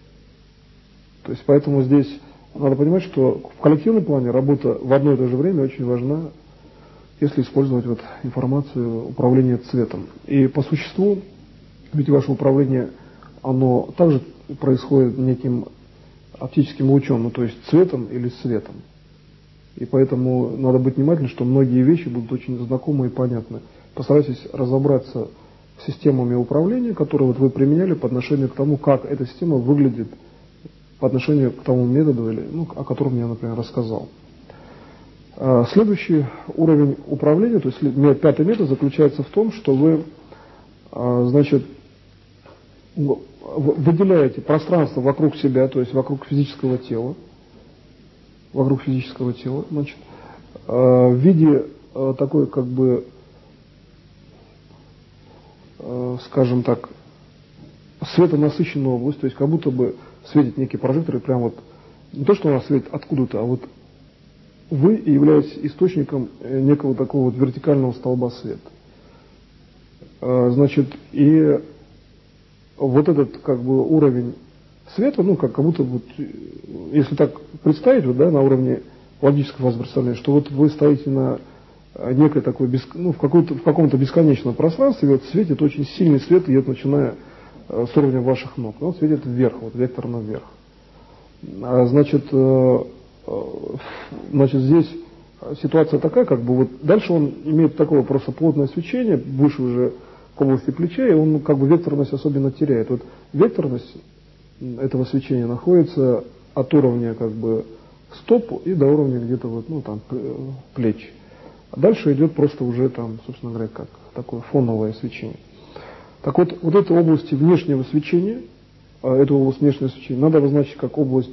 То есть поэтому здесь надо понимать, что в коллективном плане работа в одно и то же время очень важна, если использовать вот информацию управления цветом. И по существу, ведь ваше управление, оно также происходит неким оптическим лучом, ну то есть цветом или светом. И поэтому надо быть внимательным, что многие вещи будут очень знакомы и понятны. Постарайтесь разобраться с системами управления, которые вот вы применяли по отношению к тому, как эта система выглядит по отношению к тому методу, или, ну, о котором я, например, рассказал. Следующий уровень управления, то есть 5-й метод, заключается в том, что вы, значит, выделяете пространство вокруг себя, то есть вокруг физического тела, значит, в виде такой, как бы, скажем так, светонасыщенной области, то есть как будто бы светит некий прожектор, и прям вот не то, что она светит откуда-то, а вот вы являетесь источником некого такого вот вертикального столба света. Значит, и вот этот как бы уровень света, ну как будто вот, если так представить, вот, да, на уровне логического представления, что вот вы стоите на некой такой, ну, в каком-то бесконечном пространстве, и вот светит очень сильный свет, идет начиная с уровня ваших ног. Он светит вверх, вот векторно вверх. Значит, здесь ситуация такая, как бы вот дальше он имеет такое просто плотное свечение, выше уже к области плеча, и он как бы векторность особенно теряет. Вот векторность этого свечения находится от уровня как бы стоп и до уровня где-то вот, ну, там, плеч. А дальше идет просто уже там, собственно говоря, как такое фоновое свечение. Так вот, вот этой области внешнего свечения, эту область внешнего свечения надо обозначить как область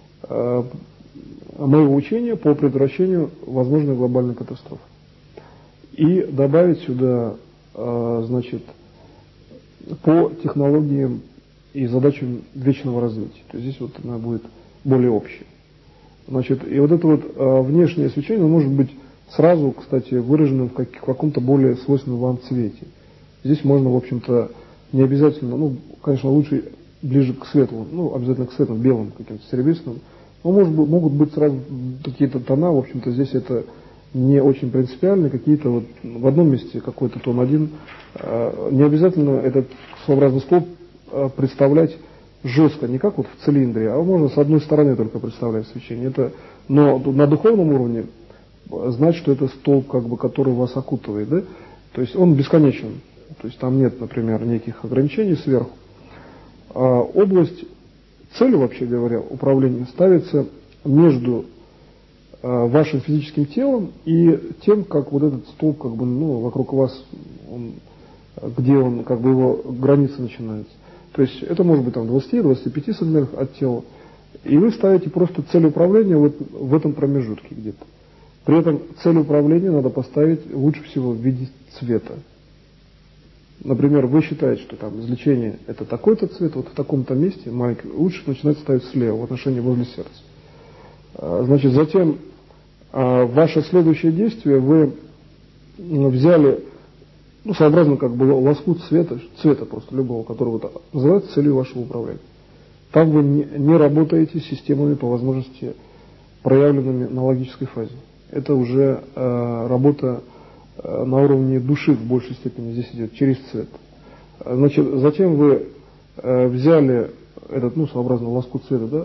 моего учения по предотвращению возможной глобальной катастрофы. И добавить сюда, значит, по технологиям и задачам вечного развития. То есть здесь вот она будет более общая. Значит, и вот это вот внешнее свечение может быть сразу, кстати, выраженным в каком-то более свойственном вам цвете. Здесь можно, в общем-то, не обязательно, ну, конечно, лучше ближе к светлому, ну, обязательно к светлому, белым, каким-то серебристым. Но могут быть сразу какие-то тона, в общем-то, здесь это не очень принципиально, какие-то вот в одном месте какой-то тон один. Не обязательно этот своеобразный столб представлять жестко, не как вот в цилиндре, а можно с одной стороны только представлять свечение. Но на духовном уровне знать, что это столб, как бы, который вас окутывает, да? То есть он бесконечен, то есть там нет, например, никаких ограничений сверху. Область, целью, вообще говоря, управления ставится между вашим физическим телом и тем, как вот этот столб, как бы, ну, вокруг вас, где он, как бы, его границы начинаются. То есть это может быть там 20-25 сантиметров от тела. И вы ставите просто цель управления вот в этом промежутке где-то. При этом цель управления надо поставить лучше всего в виде цвета. Например, вы считаете, что там извлечение это такой-то цвет, вот в таком-то месте маленький, лучше начинать ставить слева, в отношении возле сердца. Значит, затем ваше следующее действие, вы взяли, сообразно как бы лоскут цвета просто любого, который вот называется целью вашего управления. Там вы не работаете с системами по возможности, проявленными на логической фазе. Это уже работа на уровне души в большей степени здесь идет, через цвет. Значит, затем вы взяли этот, сообразно лоскут цвета, да,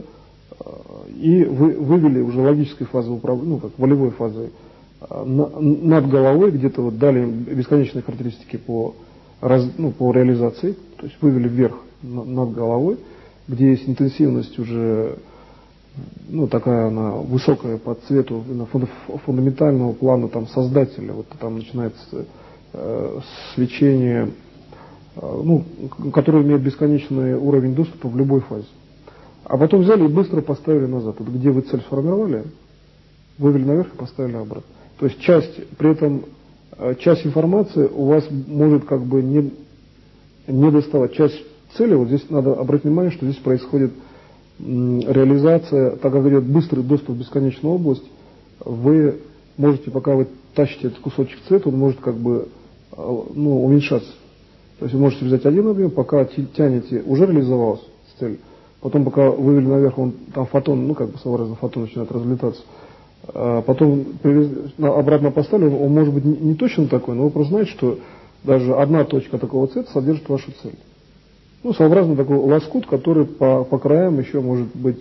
и вы вывели уже логической фазой управления, как волевой фазой, над головой, где-то вот дали им бесконечные характеристики по реализации, то есть вывели вверх над головой, где есть интенсивность уже, такая она высокая по цвету фундаментального плана там создателя, вот там начинается свечение, которое имеет бесконечный уровень доступа в любой фазе. А потом взяли и быстро поставили назад. Вот где вы цель сформировали, вывели наверх и поставили обратно. То есть при этом часть информации у вас может как бы не доставать. Часть цели, вот здесь надо обратить внимание, что здесь происходит реализация, так как идет быстрый доступ в бесконечную область, вы можете, пока вы тащите этот кусочек цвета, он может как бы уменьшаться. То есть вы можете взять один объем, пока тянете, уже реализовалась цель. Потом, пока вывели наверх, там фотон, сообразно фотон начинает разлетаться. Потом обратно поставили, он может быть не точно такой, но вы просто знаете, что даже одна точка такого цвета содержит вашу цель. Сообразно такой лоскут, который по краям еще может быть,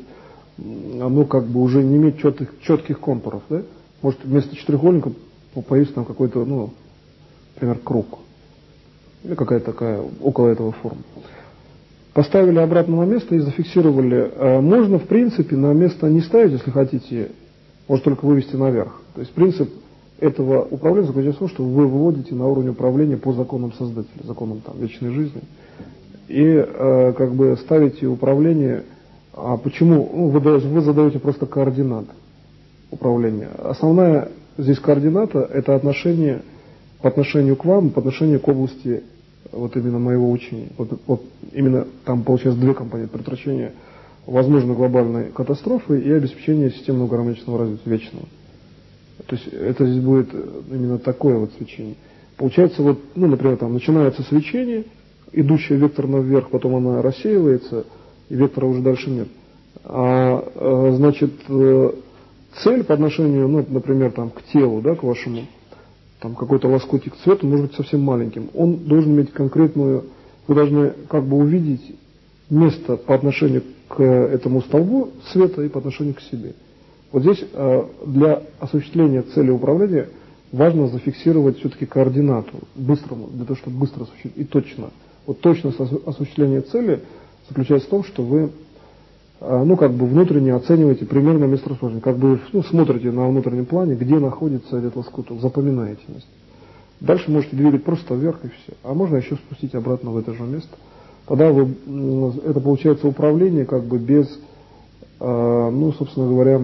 уже не иметь четких контуров, да? Может вместо четырехугольника появится там какой-то, например, круг. Или какая-то такая около этого форма. Поставили обратно на место и зафиксировали. Можно, в принципе, на место не ставить, если хотите, может только вывести наверх. То есть принцип этого управления заключается в том, что вы выводите на уровень управления по законам Создателя, законам вечной жизни. И ставите управление. А почему? Вы задаете просто координаты управления. Основная здесь координата – это отношение по отношению к вам, по отношению к области вот именно моего учения. Вот именно там получается две компоненты: предотвращение возможной глобальной катастрофы и обеспечение системного гармоничного развития вечного. То есть это здесь будет именно такое вот свечение. Получается, например, там начинается свечение, идущее векторно вверх, потом она рассеивается, и вектора уже дальше нет. Значит, цель по отношению, например, там, к телу, да, к вашему, там какой-то лоскутик цвета может быть совсем маленьким. Он должен иметь конкретную, вы должны как бы увидеть место по отношению к этому столбу цвета и по отношению к себе. Вот здесь для осуществления цели управления важно зафиксировать все-таки координату быстрому, для того, чтобы быстро осуществить и точно. Вот точность осуществления цели заключается в том, что вы внутренне оцениваете примерное месторасположение, смотрите на внутреннем плане, где находится этот лоскут, запоминаете место. Дальше можете двигать просто вверх и все. А можно еще спустить обратно в это же место. Тогда это получается управление без, собственно говоря,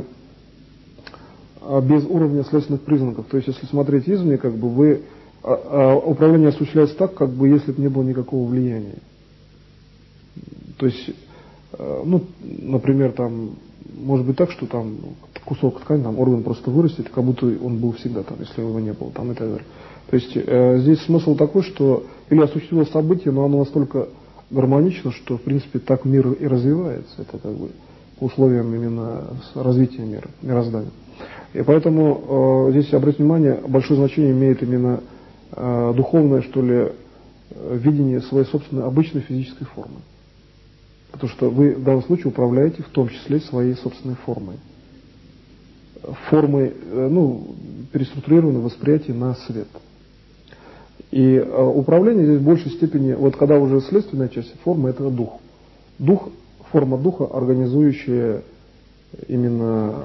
без уровня следственных признаков. То есть, если смотреть извне, управление осуществляется так, если бы не было никакого влияния. То есть, например, там может быть так, что там кусок ткани, там орган просто вырастет, как будто он был всегда там, если его не было, там и так далее. То есть здесь смысл такой, что или осуществилось событие, но оно настолько гармонично, что в принципе так мир и развивается. Это по условиям именно развития мира, мироздания. И поэтому здесь, обратите внимание, большое значение имеет именно духовное, что ли, видение своей собственной обычной физической формы. Потому что вы в данном случае управляете в том числе своей собственной формой. Формой, переструктурированного восприятия на свет. И управление здесь в большей степени, вот когда уже следственная часть формы, это дух. Форма духа, организующая именно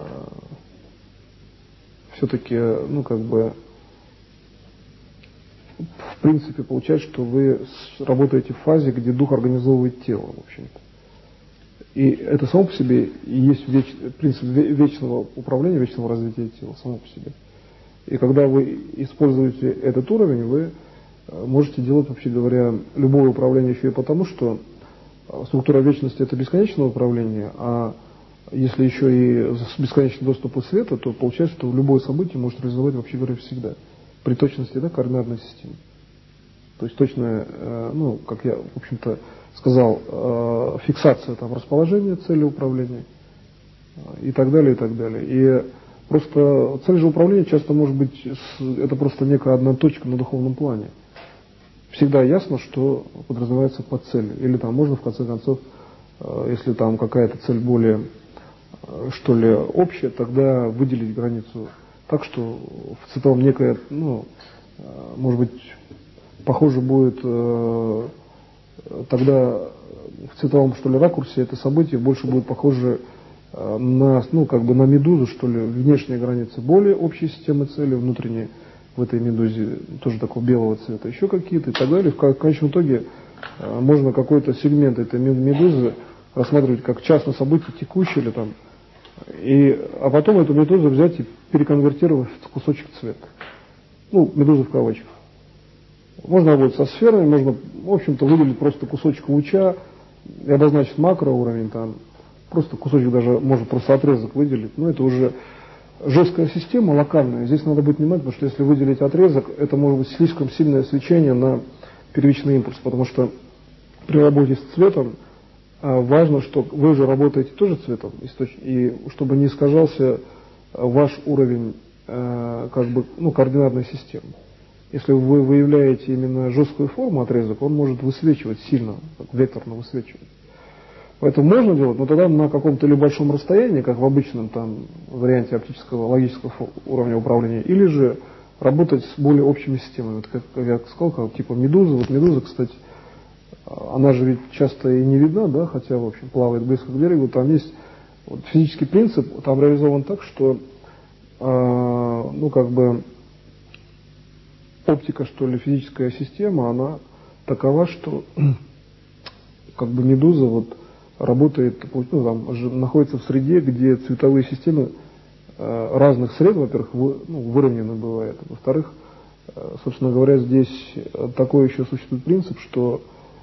все-таки, в принципе, получается, что вы работаете в фазе, где дух организовывает тело, в общем-то. И это само по себе и есть принцип вечного управления, вечного развития тела, само по себе. И когда вы используете этот уровень, вы можете делать, вообще говоря, любое управление еще и потому, что структура вечности — это бесконечное управление, а если еще и бесконечный доступ света, то получается, что любое событие может реализовать, вообще говоря, всегда, при точности, да, координатной системы. То есть точная, ну, как я, в общем-то, сказал, фиксация там расположения цели управления и так далее, и так далее. И просто цель же управления часто может быть, это просто некая одна точка на духовном плане. Всегда ясно, что подразумевается под целью. Или там можно, в конце концов, если там какая-то цель более, что ли, общая, тогда выделить границу так, что в цветовом некое, ну, может быть, похоже будет тогда в цветовом, что ли, ракурсе это событие больше будет похоже на, ну, как бы на медузу, что ли, внешняя граница более общей системы цели, внутренние в этой медузе тоже такого белого цвета, еще какие-то и так далее. В конечном итоге можно какой-то сегмент этой медузы рассматривать как частное событие, текущее или там, а потом эту медузу взять и переконвертировать в кусочек цвета. Ну, медуза в кавычках. Можно работать со сферами, можно, в общем-то, выделить просто кусочек луча и обозначить макроуровень, там, просто кусочек даже, может просто отрезок выделить, но это уже жесткая система, локальная. Здесь надо быть внимательным, потому что если выделить отрезок, это может быть слишком сильное свечение на первичный импульс, потому что при работе с цветом важно, что вы же работаете тоже цветом, и чтобы не искажался ваш уровень как бы, ну, координатной системы. Если вы выявляете именно жесткую форму отрезок, он может высвечивать сильно, векторно высвечивать. Поэтому можно делать, но тогда на каком-то или большом расстоянии, как в обычном там варианте оптического логического уровня управления, или же работать с более общими системами. Вот как я сказал, как, типа медуза. Вот медуза, кстати, она же ведь часто и не видна, да, хотя, в общем, плавает близко к берегу. Там есть вот физический принцип, там реализован так, что, ну, как бы, оптика, что ли, физическая система, она такова, что как бы медуза вот работает, ну, там, находится в среде, где цветовые системы разных сред, во-первых, выровнены бывают. Во-вторых, собственно говоря, здесь такой еще существует принцип, что,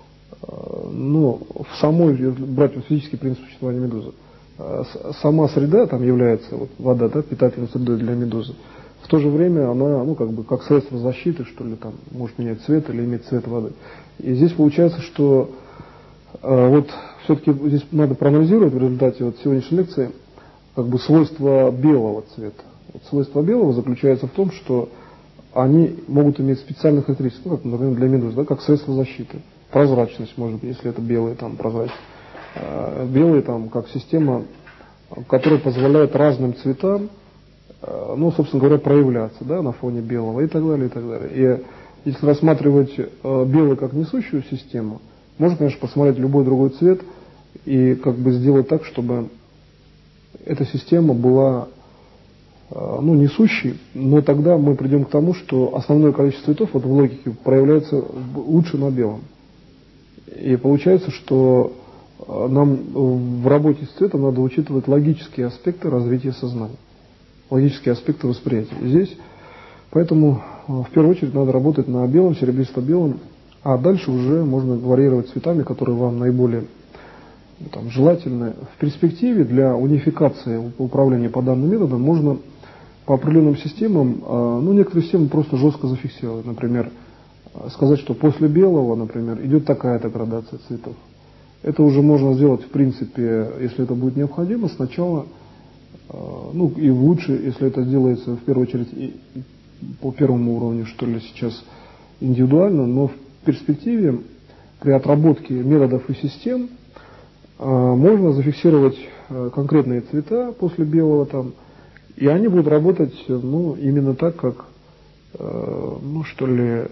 ну, в самой, брать физический принцип существования медузы, сама среда там является, вот, вода, да, питательной средой для медузы. В то же время она, ну, как бы, как средство защиты, что ли, там, может менять цвет или иметь цвет воды. И здесь получается, что вот все-таки здесь надо проанализировать в результате вот сегодняшней лекции как бы свойства белого цвета. Вот свойство белого заключается в том, что они могут иметь специальные характеристики, ну, как, например, для медуз, да, как средство защиты. Прозрачность, может быть, если это белые, там, прозрачность. Белые, там, как система, которая позволяет разным цветам, ну, собственно говоря, проявляться, да, на фоне белого и так далее, и так далее. И если рассматривать белый как несущую систему, можно, конечно, посмотреть любой другой цвет и как бы сделать так, чтобы эта система была, ну, несущей, но тогда мы придем к тому, что основное количество цветов вот в логике проявляется лучше на белом. И получается, что нам в работе с цветом надо учитывать логические аспекты развития сознания, логические аспекты восприятия. И здесь, поэтому в первую очередь надо работать на белом, серебристо-белом, а дальше уже можно варьировать цветами, которые вам наиболее там желательны. В перспективе для унификации управления по данным методам можно по определенным системам, ну, некоторые системы просто жестко зафиксировать. Например, сказать, что после белого, например, идет такая-то градация цветов. Это уже можно сделать, в принципе, если это будет необходимо, сначала, ну, и лучше, если это делается, в первую очередь, и по первому уровню, что ли, сейчас индивидуально, но в перспективе при отработке методов и систем можно зафиксировать конкретные цвета после белого там, и они будут работать, ну, именно так, как, ну, что ли,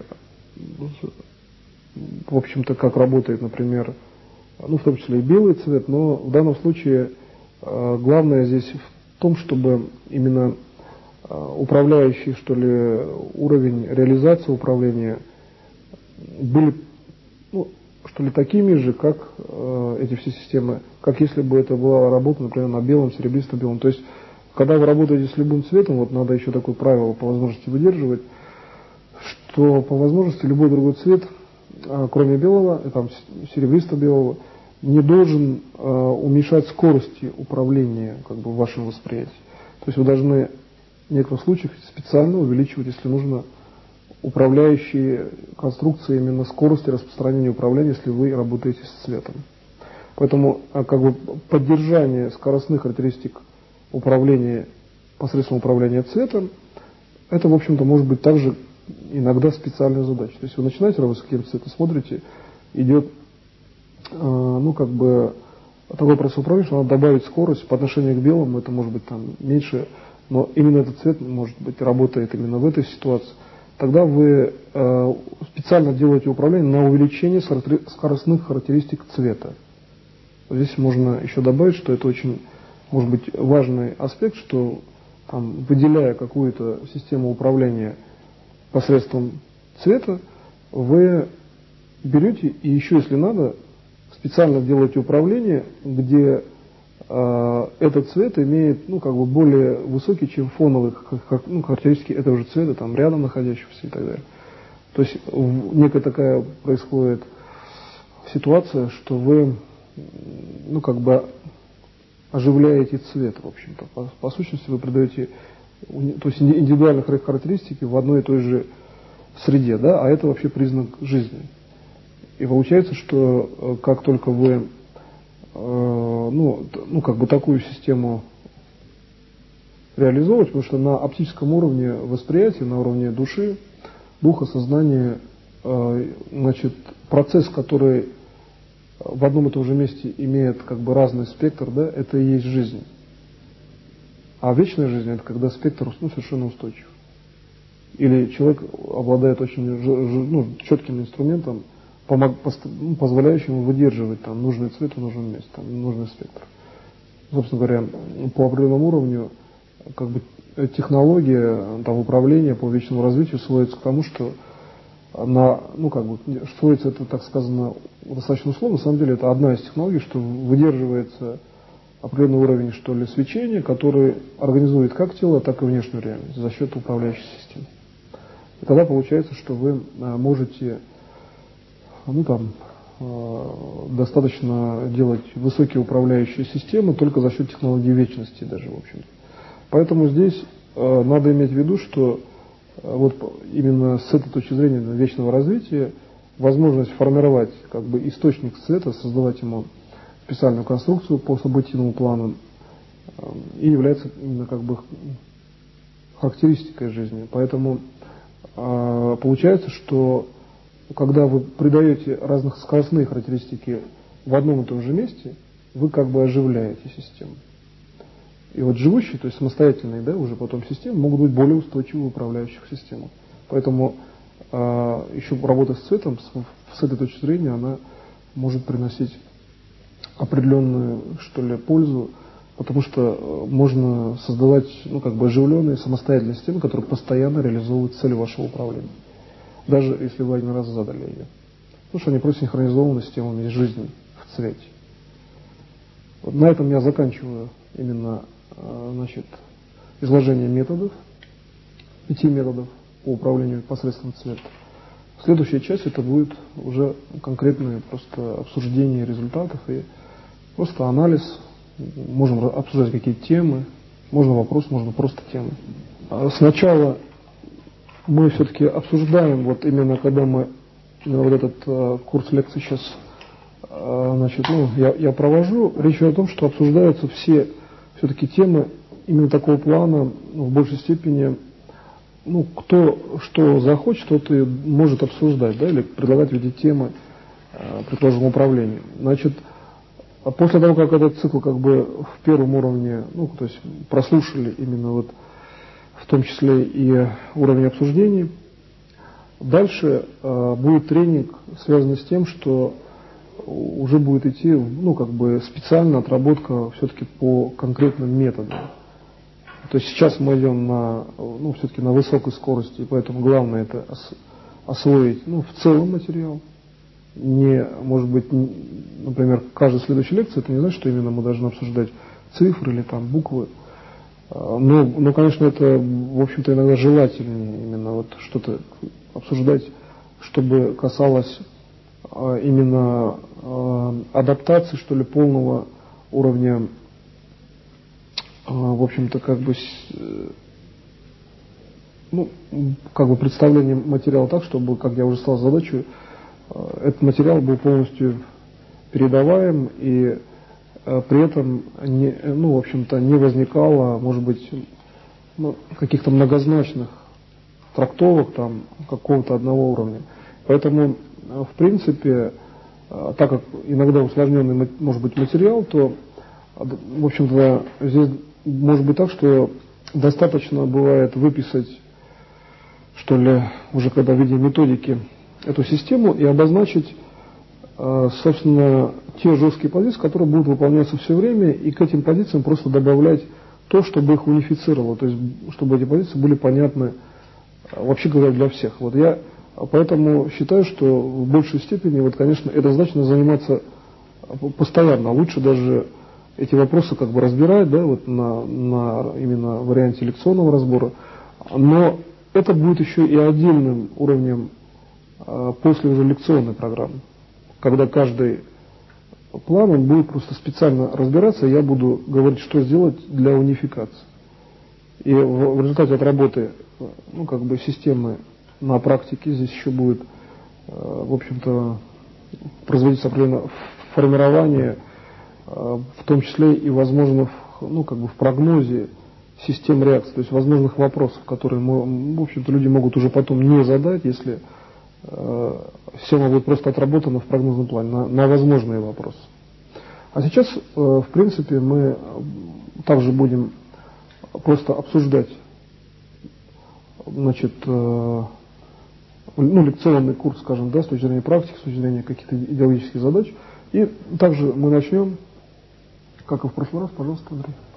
в общем-то, как работает, например, ну, в том числе и белый цвет, но в данном случае главное здесь в том, чтобы именно управляющий, что ли, уровень реализации управления были, ну, что ли, такими же, как эти все системы, как если бы это была работа, например, на белом, серебристо-белом. То есть, когда вы работаете с любым цветом, вот надо еще такое правило по возможности выдерживать, что по возможности любой другой цвет, кроме белого, там, серебристо-белого, не должен уменьшать скорости управления как бы, в вашем восприятии. То есть вы должны в некоторых случаях специально увеличивать, если нужно, управляющие конструкции именно скорости распространения управления, если вы работаете с цветом. Поэтому как бы, поддержание скоростных характеристик управления посредством управления цветом, это, в общем-то, может быть также иногда специальная задача. То есть вы начинаете работать с каким-то цветом, смотрите, идет такой процесс управления, что надо добавить скорость по отношению к белому, это может быть там меньше, но именно этот цвет, может быть, работает именно в этой ситуации. Тогда вы специально делаете управление на увеличение скоростных характеристик цвета. Здесь можно еще добавить, что это очень, может быть, важный аспект, что там, выделяя какую-то систему управления посредством цвета, вы берете и еще, если надо, специально делаете управление, где этот цвет имеет более высокий, чем фоновые характеристики этого же цвета, там, рядом находящегося и так далее. То есть некая такая происходит ситуация, что вы оживляете цвет, в общем-то. По сущности вы придаете индивидуальные характеристики в одной и той же среде, да, а это вообще признак жизни. И получается, что как только вы такую систему реализовывать, потому что на оптическом уровне восприятия, на уровне души, духа, сознания, процесс, который в одном и том же месте имеет разный спектр, да, это и есть жизнь. А вечная жизнь — это когда спектр совершенно устойчив. Или человек обладает очень четким инструментом, позволяющим выдерживать там, нужный цвет в нужном месте, там, нужный спектр. Собственно говоря, по определенному уровню технология управления по вечному развитию сводится к тому, что сводится это, так сказано, достаточно условно. На самом деле это одна из технологий, что выдерживается определенный уровень, что ли, свечения, который организует как тело, так и внешнюю реальность за счет управляющей системы. И тогда получается, что вы можете достаточно делать высокие управляющие системы только за счет технологии вечности даже, в общем-то. Поэтому здесь надо иметь в виду, что именно с этой точки зрения вечного развития возможность формировать источник цвета, создавать ему специальную конструкцию по событийному плану и является именно характеристикой жизни. Поэтому получается, что когда вы придаете разных скоростные характеристики в одном и том же месте, вы оживляете систему. И живущие, то есть самостоятельные, да, уже потом системы могут быть более устойчивы в управляющих системах. Поэтому еще работа с цветом с этой точки зрения, она может приносить определенную, что ли, пользу, потому что можно создавать оживленные самостоятельные системы, которые постоянно реализовывают цели вашего управления. Даже если вы один раз задали ее. Потому что они просто синхронизованы с темами жизни в цвете. На этом я заканчиваю именно изложение методов, 5 методов по управлению посредством цвета. Следующая часть это будет уже конкретное просто обсуждение результатов и просто анализ. Можем обсуждать какие-то темы, можно вопрос, можно просто темы. Сначала мы все-таки обсуждаем, именно когда мы этот курс лекций сейчас я провожу, речь идет о том, что обсуждаются все все-таки темы именно такого плана, в большей степени, кто что захочет, тот и может обсуждать, да, или предлагать в виде темы, предположим, управления. После того, как этот цикл в первом уровне, то есть прослушали именно в том числе и уровень обсуждений, дальше будет тренинг, связанный с тем, что уже будет идти, специальная отработка все-таки по конкретным методам. То есть сейчас мы идем все-таки на высокой скорости, и поэтому главное это освоить, в целом материал. Не, может быть, например, каждая следующая лекция, это не значит, что именно мы должны обсуждать цифры или буквы. Но, конечно, это, в общем-то, иногда желательнее именно вот что-то обсуждать, чтобы касалось именно адаптации, что ли, полного уровня, в общем-то, представления материала так, чтобы, как я уже сказал, задачу, этот материал был полностью передаваем и при этом не возникало, может быть, каких-то многозначных трактовок там какого-то одного уровня. Поэтому, в принципе, так как иногда усложненный может быть материал, то, в общем-то, здесь может быть так, что достаточно бывает выписать, что ли, уже когда в виде методики эту систему и обозначить, собственно, те жесткие позиции, которые будут выполняться все время, и к этим позициям просто добавлять то, чтобы их унифицировало, то есть чтобы эти позиции были понятны, вообще говоря, для всех. Вот я поэтому считаю, что в большей степени, конечно, эта задача надо заниматься постоянно, а лучше даже эти вопросы разбирать, на именно варианте лекционного разбора, но это будет еще и отдельным уровнем после уже лекционной программы, когда каждый план он будет просто специально разбираться, я буду говорить, что сделать для унификации. И в результате от работы, системы на практике здесь еще будет, в общем-то, производиться определенное формирование, в том числе и возможно, в прогнозе систем реакции, то есть возможных вопросов, которые, в общем-то, люди могут уже потом не задать, если система будет просто отработана в прогнозном плане на возможные вопросы. А сейчас, в принципе, мы также будем просто обсуждать, лекционный курс, скажем, с точки зрения практики, с точки зрения каких-то идеологических задач. И также мы начнем, как и в прошлый раз, пожалуйста, Андрей.